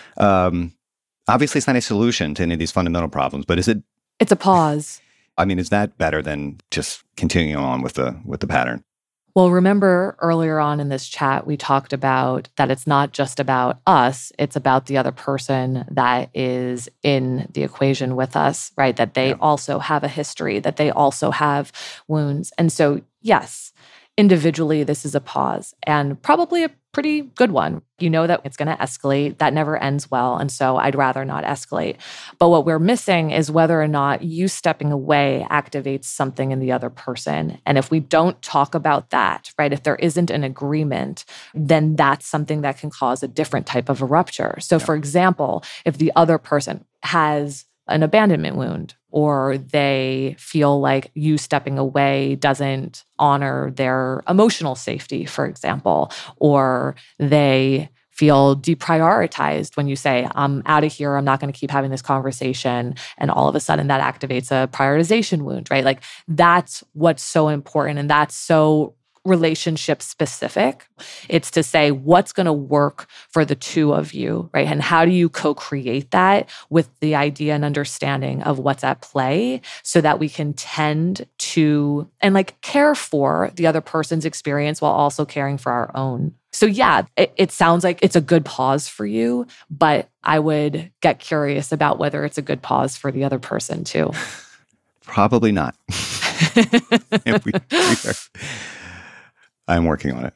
Speaker 3: um, obviously it's not a solution to any of these fundamental problems, but is it?
Speaker 4: It's a pause.
Speaker 3: I mean, is that better than just continuing on with the with the pattern?
Speaker 4: Well, remember earlier on in this chat, we talked about that it's not just about us, it's about the other person that is in the equation with us, right? That they yeah. also have a history, that they also have wounds. And so, yes, individually, this is a pause and probably a pretty good one. You know that it's going to escalate. That never ends well. And so I'd rather not escalate. But what we're missing is whether or not you stepping away activates something in the other person. And if we don't talk about that, right, if there isn't an agreement, then that's something that can cause a different type of a rupture. So, yeah. for example, if the other person has an abandonment wound, or they feel like you stepping away doesn't honor their emotional safety, for example, or they feel deprioritized when you say, I'm out of here, I'm not going to keep having this conversation, and all of a sudden that activates a prioritization wound, right? Like that's what's so important, and that's so relationship specific. It's to say what's going to work for the two of you, right? And how do you co-create that with the idea and understanding of what's at play so that we can tend to and like care for the other person's experience while also caring for our own. So yeah, it, it sounds like it's a good pause for you, but I would get curious about whether it's a good pause for the other person too.
Speaker 3: Probably not. If we, we are, I'm working on it.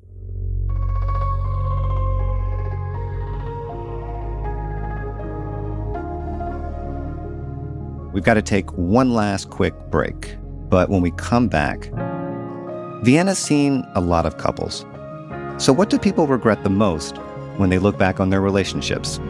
Speaker 3: We've got to take one last quick break. But when we come back, Vienna's seen a lot of couples. So what do people regret the most when they look back on their relationships?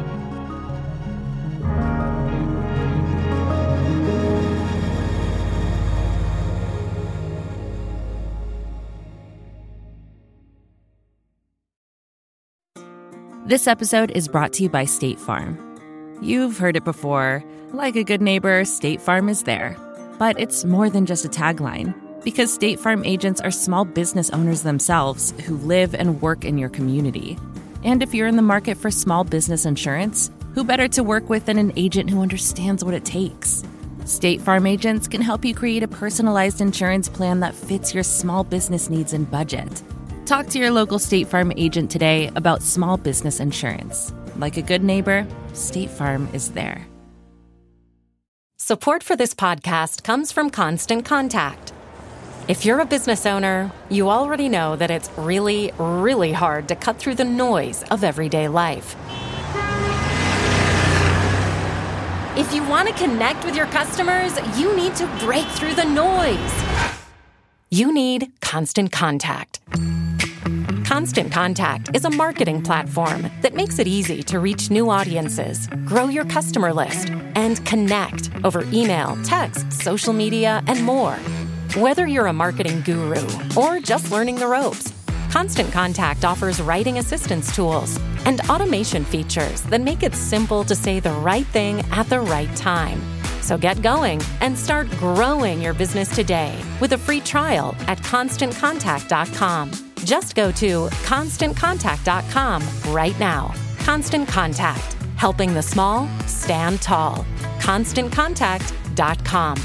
Speaker 2: This episode is brought to you by State Farm. You've heard it before. Like a good neighbor, State Farm is there. But it's more than just a tagline, because State Farm agents are small business owners themselves who live and work in your community. And if you're in the market for small business insurance, who better to work with than an agent who understands what it takes? State Farm agents can help you create a personalized insurance plan that fits your small business needs and budget. Talk to your local State Farm agent today about small business insurance. Like a good neighbor, State Farm is there.
Speaker 5: Support for this podcast comes from Constant Contact. If you're a business owner, you already know that it's really, really hard to cut through the noise of everyday life. If you want to connect with your customers, you need to break through the noise. You need Constant Contact. Constant Contact is a marketing platform that makes it easy to reach new audiences, grow your customer list, and connect over email, text, social media, and more. Whether you're a marketing guru or just learning the ropes, Constant Contact offers writing assistance tools and automation features that make it simple to say the right thing at the right time. So get going and start growing your business today with a free trial at constant contact dot com. Just go to constant contact dot com right now. Constant Contact, helping the small stand tall. constant contact dot com.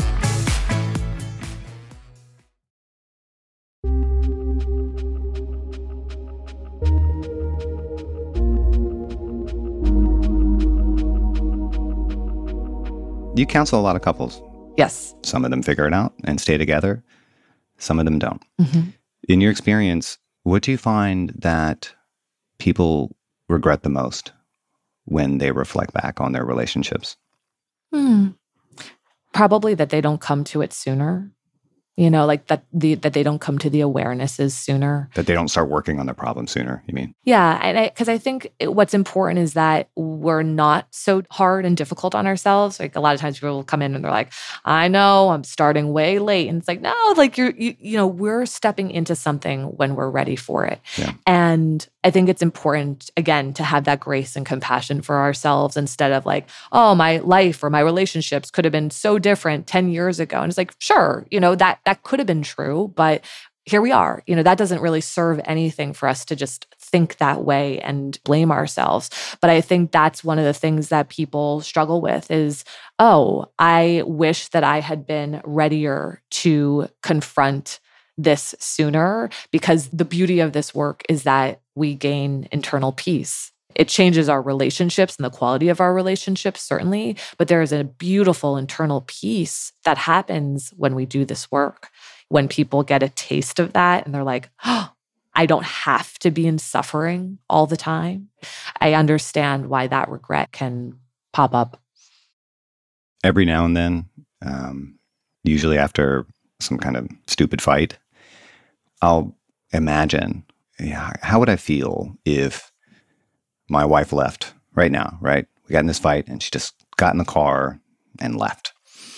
Speaker 3: You counsel a lot of couples.
Speaker 4: Yes.
Speaker 3: Some of them figure it out and stay together. Some of them don't.
Speaker 4: Mm-hmm.
Speaker 3: In your experience, what do you find that people regret the most when they reflect back on their relationships?
Speaker 4: Hmm. Probably that they don't come to it sooner. You know, like that the that they don't come to the awarenesses sooner.
Speaker 3: That they don't start working on their problem sooner, you mean?
Speaker 4: Yeah, and because I, I think it, what's important is that we're not so hard and difficult on ourselves. Like a lot of times people will come in and they're like, I know, I'm starting way late. And it's like, no, like you're, you, you know, we're stepping into something when we're ready for it.
Speaker 3: Yeah.
Speaker 4: And I think it's important, again, to have that grace and compassion for ourselves instead of like, oh, my life or my relationships could have been so different ten years ago. And it's like, sure, you know, that that could have been true, but here we are. You know, that doesn't really serve anything for us to just think that way and blame ourselves. But I think that's one of the things that people struggle with is, oh, I wish that I had been readier to confront this sooner, because the beauty of this work is that we gain internal peace. It changes our relationships and the quality of our relationships, certainly, but there is a beautiful internal peace that happens when we do this work. When people get a taste of that and they're like, oh, I don't have to be in suffering all the time. I understand why that regret can pop up.
Speaker 3: Every now and then, um, usually after some kind of stupid fight, I'll imagine, yeah, how would I feel if my wife left right now, right? We got in this fight and she just got in the car and left.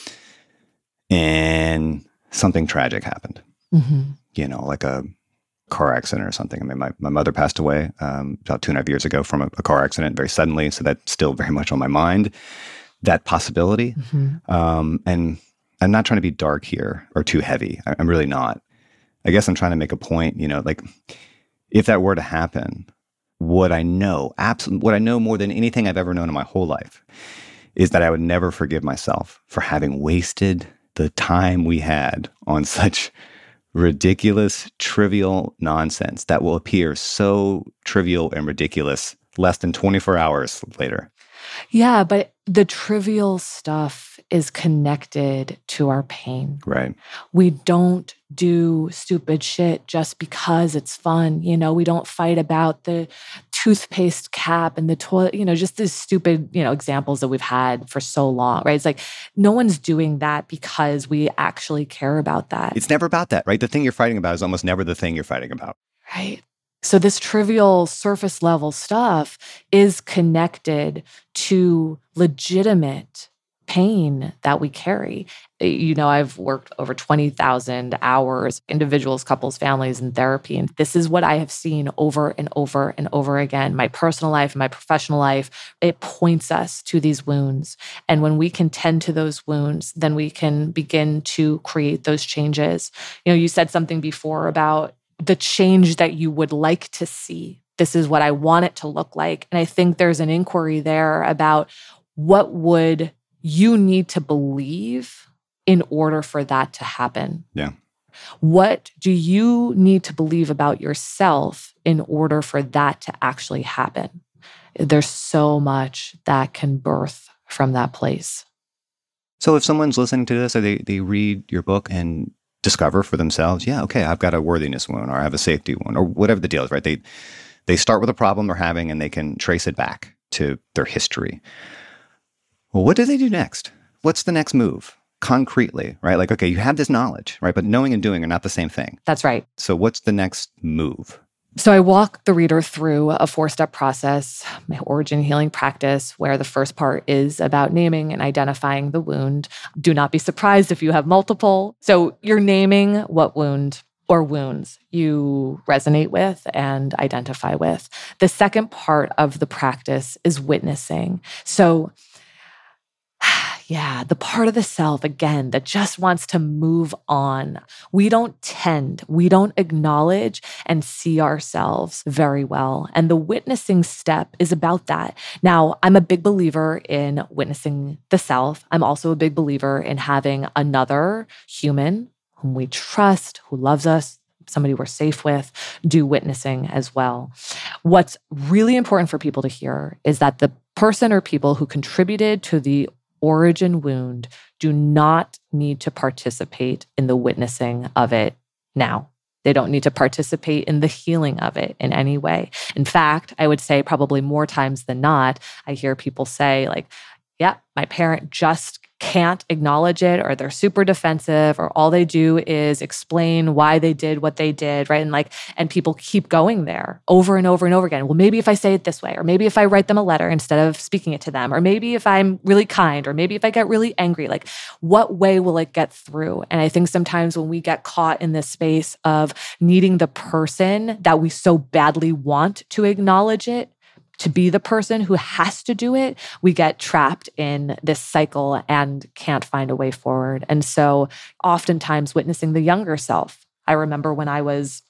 Speaker 3: And something tragic happened, mm-hmm. you know, like a car accident or something. I mean, my, my mother passed away um, about two and a half years ago from a, a car accident very suddenly. So that's still very much on my mind, that possibility. Mm-hmm. Um, and I'm not trying to be dark here or too heavy. I, I'm really not. I guess I'm trying to make a point, you know, like if that were to happen, what I know, absolutely, what I know more than anything I've ever known in my whole life is that I would never forgive myself for having wasted the time we had on such ridiculous, trivial nonsense that will appear so trivial and ridiculous less than twenty-four hours later.
Speaker 4: Yeah, but the trivial stuff is connected to our pain.
Speaker 3: Right.
Speaker 4: We don't do stupid shit just because it's fun. You know, we don't fight about the toothpaste cap and the toilet, you know, just these stupid, you know, examples that we've had for so long, right? It's like no one's doing that because we actually care about that.
Speaker 3: It's never about that, right? The thing you're fighting about is almost never the thing you're fighting about.
Speaker 4: Right. So this trivial surface level stuff is connected to legitimate pain that we carry. You know, I've worked over twenty thousand hours, individuals, couples, families in therapy. And this is what I have seen over and over and over again. My personal life and my professional life, it points us to these wounds. And when we can tend to those wounds, then we can begin to create those changes. You know, you said something before about the change that you would like to see. This is what I want it to look like. And I think there's an inquiry there about what would you need to believe in order for that to happen?
Speaker 3: Yeah.
Speaker 4: What do you need to believe about yourself in order for that to actually happen? There's so much that can birth from that place.
Speaker 3: So if someone's listening to this or they, they read your book and discover for themselves, yeah, okay, I've got a worthiness wound or I have a safety wound or whatever the deal is, right? They they start with a problem they're having and they can trace it back to their history. Well, what do they do next? What's the next move? Concretely, right? Like, okay, you have this knowledge, right? But knowing and doing are not the same thing.
Speaker 4: That's right.
Speaker 3: So what's the next move?
Speaker 4: So I walk the reader through a four-step process, my origin healing practice, where the first part is about naming and identifying the wound. Do not be surprised if you have multiple. So you're naming what wound or wounds you resonate with and identify with. The second part of the practice is witnessing. So yeah, the part of the self, again, that just wants to move on. We don't tend, we don't acknowledge and see ourselves very well. And the witnessing step is about that. Now, I'm a big believer in witnessing the self. I'm also a big believer in having another human whom we trust, who loves us, somebody we're safe with, do witnessing as well. What's really important for people to hear is that the person or people who contributed to the origin wound do not need to participate in the witnessing of it now. They don't need to participate in the healing of it in any way. In fact, I would say probably more times than not, I hear people say like, yeah, my parent just can't acknowledge it, or they're super defensive, or all they do is explain why they did what they did, right? And like, and people keep going there over and over and over again. Well, maybe if I say it this way, or maybe if I write them a letter instead of speaking it to them, or maybe if I'm really kind, or maybe if I get really angry, like what way will it get through? And I think sometimes when we get caught in this space of needing the person that we so badly want to acknowledge it, to be the person who has to do it, we get trapped in this cycle and can't find a way forward. And so oftentimes witnessing the younger self. I remember when I was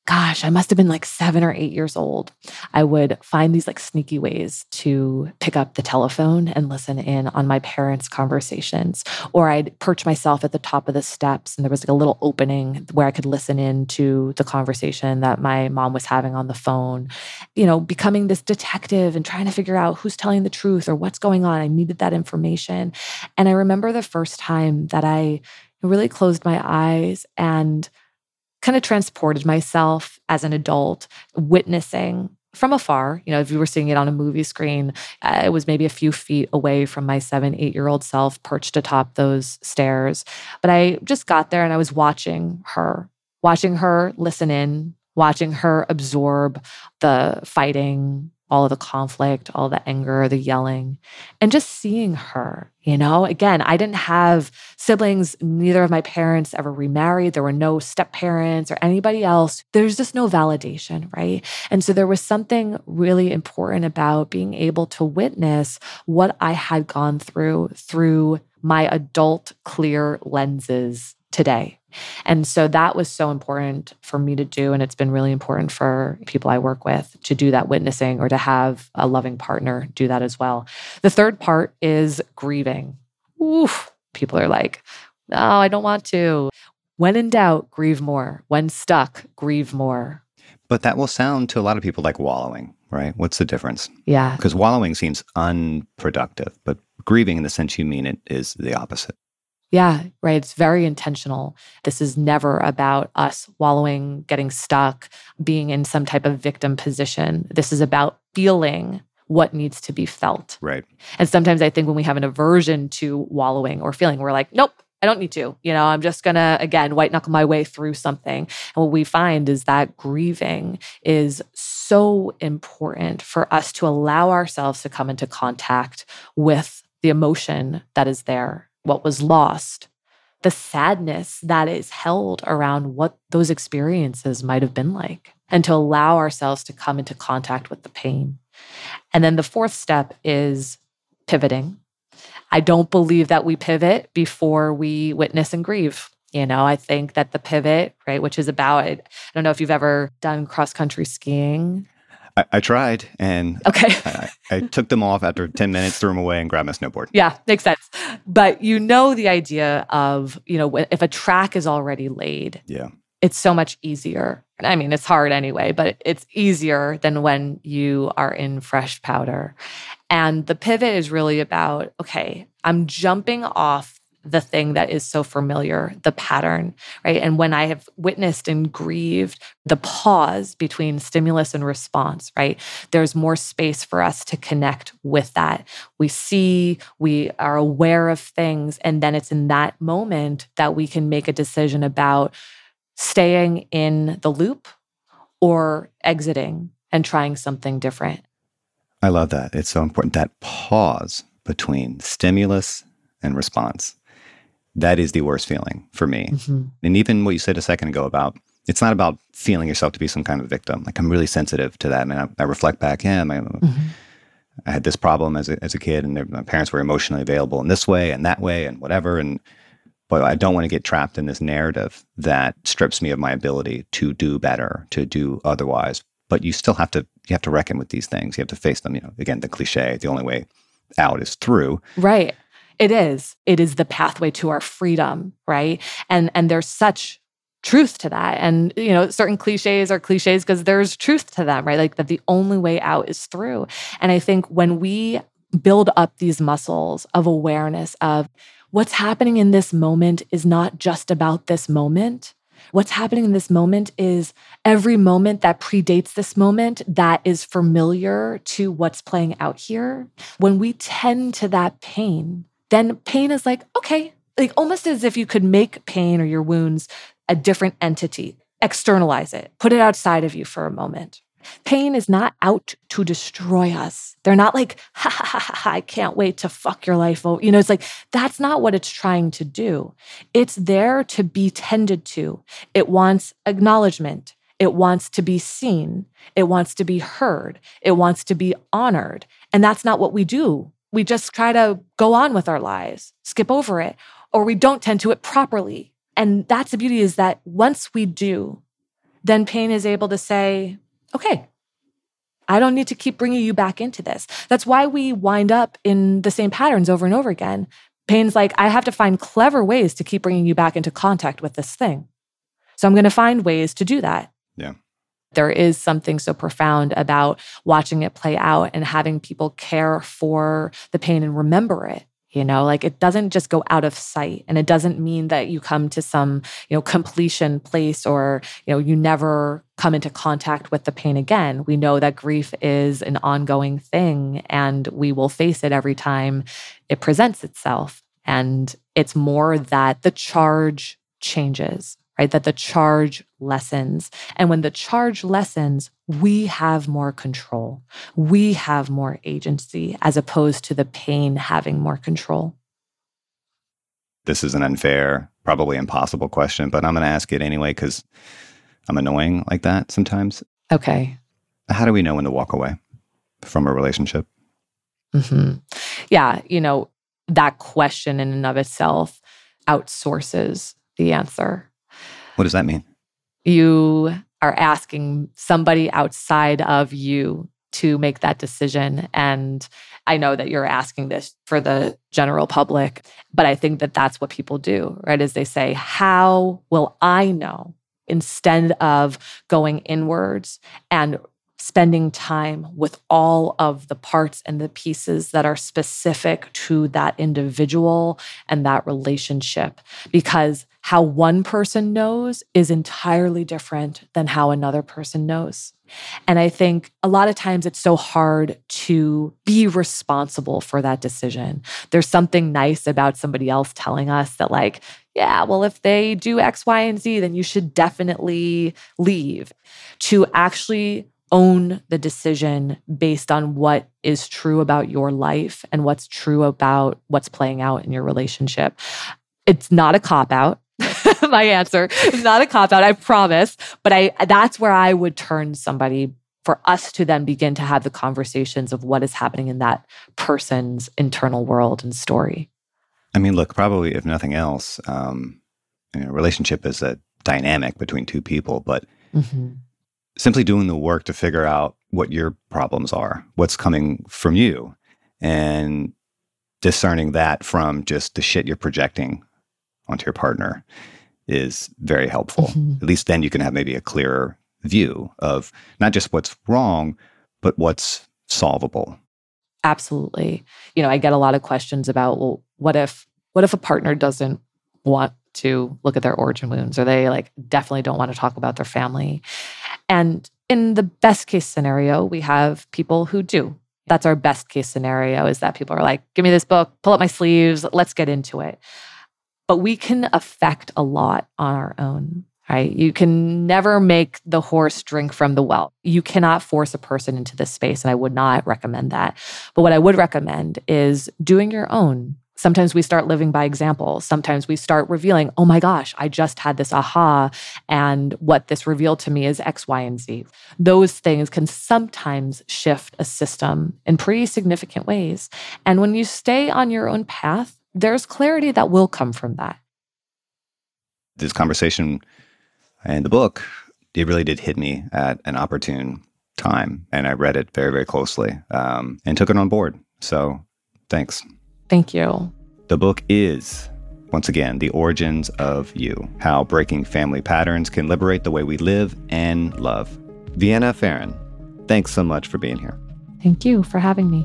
Speaker 4: gosh, I must have been like seven or eight years old. I would find these like sneaky ways to pick up the telephone and listen in on my parents' conversations. Or I'd perch myself at the top of the steps and there was like a little opening where I could listen in to the conversation that my mom was having on the phone. You know, becoming this detective and trying to figure out who's telling the truth or what's going on. I needed that information. And I remember the first time that I really closed my eyes and kind of transported myself as an adult, witnessing from afar. You know, if you were seeing it on a movie screen, uh, it was maybe a few feet away from my seven, eight-year-old self perched atop those stairs. But I just got there and I was watching her, watching her listen in, watching her absorb the fighting, all of the conflict, all the anger, the yelling, and just seeing her, you know, again, I didn't have siblings. Neither of my parents ever remarried. There were no step parents or anybody else. There's just no validation, right? And so there was something really important about being able to witness what I had gone through through my adult clear lenses today. And so that was so important for me to do. And it's been really important for people I work with to do that witnessing or to have a loving partner do that as well. The third part is grieving. Oof. People are like, no, I don't want to. When in doubt, grieve more. When stuck, grieve more.
Speaker 3: But that will sound to a lot of people like wallowing, right? What's the difference?
Speaker 4: Yeah.
Speaker 3: Because wallowing seems unproductive, but grieving in the sense you mean it is the opposite.
Speaker 4: Yeah, right. It's very intentional. This is never about us wallowing, getting stuck, being in some type of victim position. This is about feeling what needs to be felt.
Speaker 3: Right.
Speaker 4: And sometimes I think when we have an aversion to wallowing or feeling, we're like, nope, I don't need to. You know, I'm just going to, again, white knuckle my way through something. And what we find is that grieving is so important for us to allow ourselves to come into contact with the emotion that is there, what was lost, the sadness that is held around what those experiences might have been like, and to allow ourselves to come into contact with the pain. And then the fourth step is pivoting. I don't believe that we pivot before we witness and grieve. You know, I think that the pivot, right, which is about, I don't know if you've ever done cross-country skiing.
Speaker 3: I, I tried, and
Speaker 4: okay.
Speaker 3: I, I took them off after ten minutes, threw them away, and grabbed my snowboard.
Speaker 4: Yeah, makes sense. But you know the idea of, you know, if a track is already laid,
Speaker 3: yeah,
Speaker 4: it's so much easier. I mean, it's hard anyway, but it's easier than when you are in fresh powder. And the pivot is really about, okay, I'm jumping off the thing that is so familiar, the pattern, right? And when I have witnessed and grieved the pause between stimulus and response, right? There's more space for us to connect with that. We see, we are aware of things, and then it's in that moment that we can make a decision about staying in the loop or exiting and trying something different.
Speaker 3: I love that. It's so important, that pause between stimulus and response. That is the worst feeling for me. Mm-hmm. And even what you said a second ago about, it's not about feeling yourself to be some kind of victim. Like, I'm really sensitive to that. And I, I reflect back, yeah, my, mm-hmm. I had this problem as a, as a kid, and my parents were emotionally available in this way and that way and whatever. And but I don't want to get trapped in this narrative that strips me of my ability to do better, to do otherwise. But you still have to, you have to reckon with these things. You have to face them. You know, again, the cliche, the only way out is through.
Speaker 4: Right. It is. It is the pathway to our freedom, right? And and there's such truth to that. And, you know, certain cliches are cliches because there's truth to them, right? Like that the only way out is through. And I think when we build up these muscles of awareness of what's happening in this moment is not just about this moment. What's happening in this moment is every moment that predates this moment that is familiar to what's playing out here. When we tend to that pain, then pain is like, okay, like almost as if you could make pain or your wounds a different entity, externalize it, put it outside of you for a moment. Pain is not out to destroy us. They're not like, ha, ha, ha, ha, ha, I can't wait to fuck your life over. You know, it's like, that's not what it's trying to do. It's there to be tended to. It wants acknowledgement. It wants to be seen. It wants to be heard. It wants to be honored. And that's not what we do. We just try to go on with our lives, skip over it, or we don't tend to it properly. And that's the beauty, is that once we do, then pain is able to say, okay, I don't need to keep bringing you back into this. That's why we wind up in the same patterns over and over again. Pain's like, I have to find clever ways to keep bringing you back into contact with this thing. So I'm going to find ways to do that.
Speaker 3: Yeah.
Speaker 4: There is something so profound about watching it play out and having people care for the pain and remember it. You know, like it doesn't just go out of sight, and it doesn't mean that you come to some, you know, completion place or, you know, you never come into contact with the pain again. We know that grief is an ongoing thing, and we will face it every time it presents itself. And it's more that the charge changes, right? That the charge lessens. And when the charge lessens, we have more control. We have more agency as opposed to the pain having more control.
Speaker 3: This is an unfair, probably impossible question, but I'm going to ask it anyway because I'm annoying like that sometimes.
Speaker 4: Okay.
Speaker 3: How do we know when to walk away from a relationship?
Speaker 4: Mm-hmm. Yeah, you know, that question in and of itself outsources the answer.
Speaker 3: What does that mean?
Speaker 4: You are asking somebody outside of you to make that decision. And I know that you're asking this for the general public, but I think that that's what people do, right? Is they say, how will I know? Instead of going inwards and spending time with all of the parts and the pieces that are specific to that individual and that relationship. Because how one person knows is entirely different than how another person knows. And I think a lot of times it's so hard to be responsible for that decision. There's something nice about somebody else telling us that, like, yeah, well, if they do X, Y, and Z, then you should definitely leave. To actually own the decision based on what is true about your life and what's true about what's playing out in your relationship. It's not a cop-out. My answer is not a cop-out, I promise. But I that's where I would turn somebody for us to then begin to have the conversations of what is happening in that person's internal world and story.
Speaker 3: I mean, look, probably if nothing else, um, you know, a relationship is a dynamic between two people, but mm-hmm. simply doing the work to figure out what your problems are, what's coming from you, and discerning that from just the shit you're projecting onto your partner is very helpful. Mm-hmm. At least then you can have maybe a clearer view of not just what's wrong, but what's solvable.
Speaker 4: Absolutely. You know, I get a lot of questions about, well, what if, what if a partner doesn't want to look at their origin wounds, or they like definitely don't want to talk about their family? And in the best case scenario, we have people who do. That's our best case scenario, is that people are like, give me this book, pull up my sleeves, let's get into it. But we can affect a lot on our own, right? You can never make the horse drink from the well. You cannot force a person into this space, and I would not recommend that. But what I would recommend is doing your own. Sometimes we start living by example. Sometimes we start revealing, oh my gosh, I just had this aha, and what this revealed to me is X, Y, and Z. Those things can sometimes shift a system in pretty significant ways. And when you stay on your own path, there's clarity that will come from that.
Speaker 3: This conversation and the book, it really did hit me at an opportune time. And I read it very, very closely um, and took it on board. So thanks.
Speaker 4: Thank you.
Speaker 3: The book is, once again, The Origins of You, How Breaking Family Patterns Can Liberate the Way We Live and Love. Vienna Pharaon, thanks so much for being here.
Speaker 4: Thank you for having me.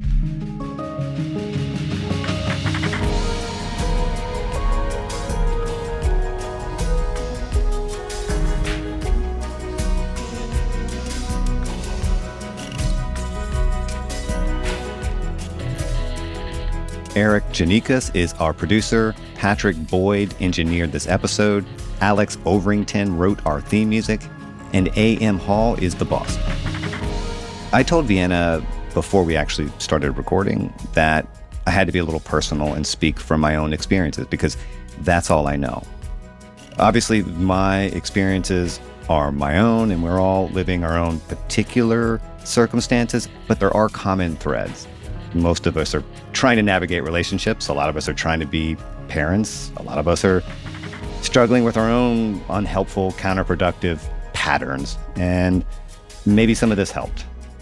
Speaker 3: Eric Janicas is our producer. Patrick Boyd engineered this episode. Alex Overington wrote our theme music. And A M Hall is the boss. I told Vienna before we actually started recording that I had to be a little personal and speak from my own experiences, because that's all I know. Obviously, my experiences are my own, and we're all living our own particular circumstances, but there are common threads. Most of us are trying to navigate relationships. A lot of us are trying to be parents. A lot of us are struggling with our own unhelpful, counterproductive patterns, and maybe some of this helped.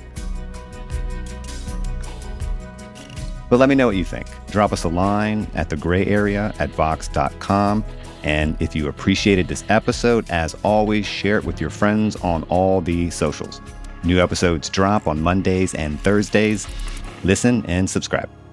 Speaker 3: But let me know what you think. Drop us a line at the gray area at vox dot com. And if you appreciated this episode, as always, share it with your friends on all the socials. New episodes drop on Mondays and Thursdays. Listen and subscribe.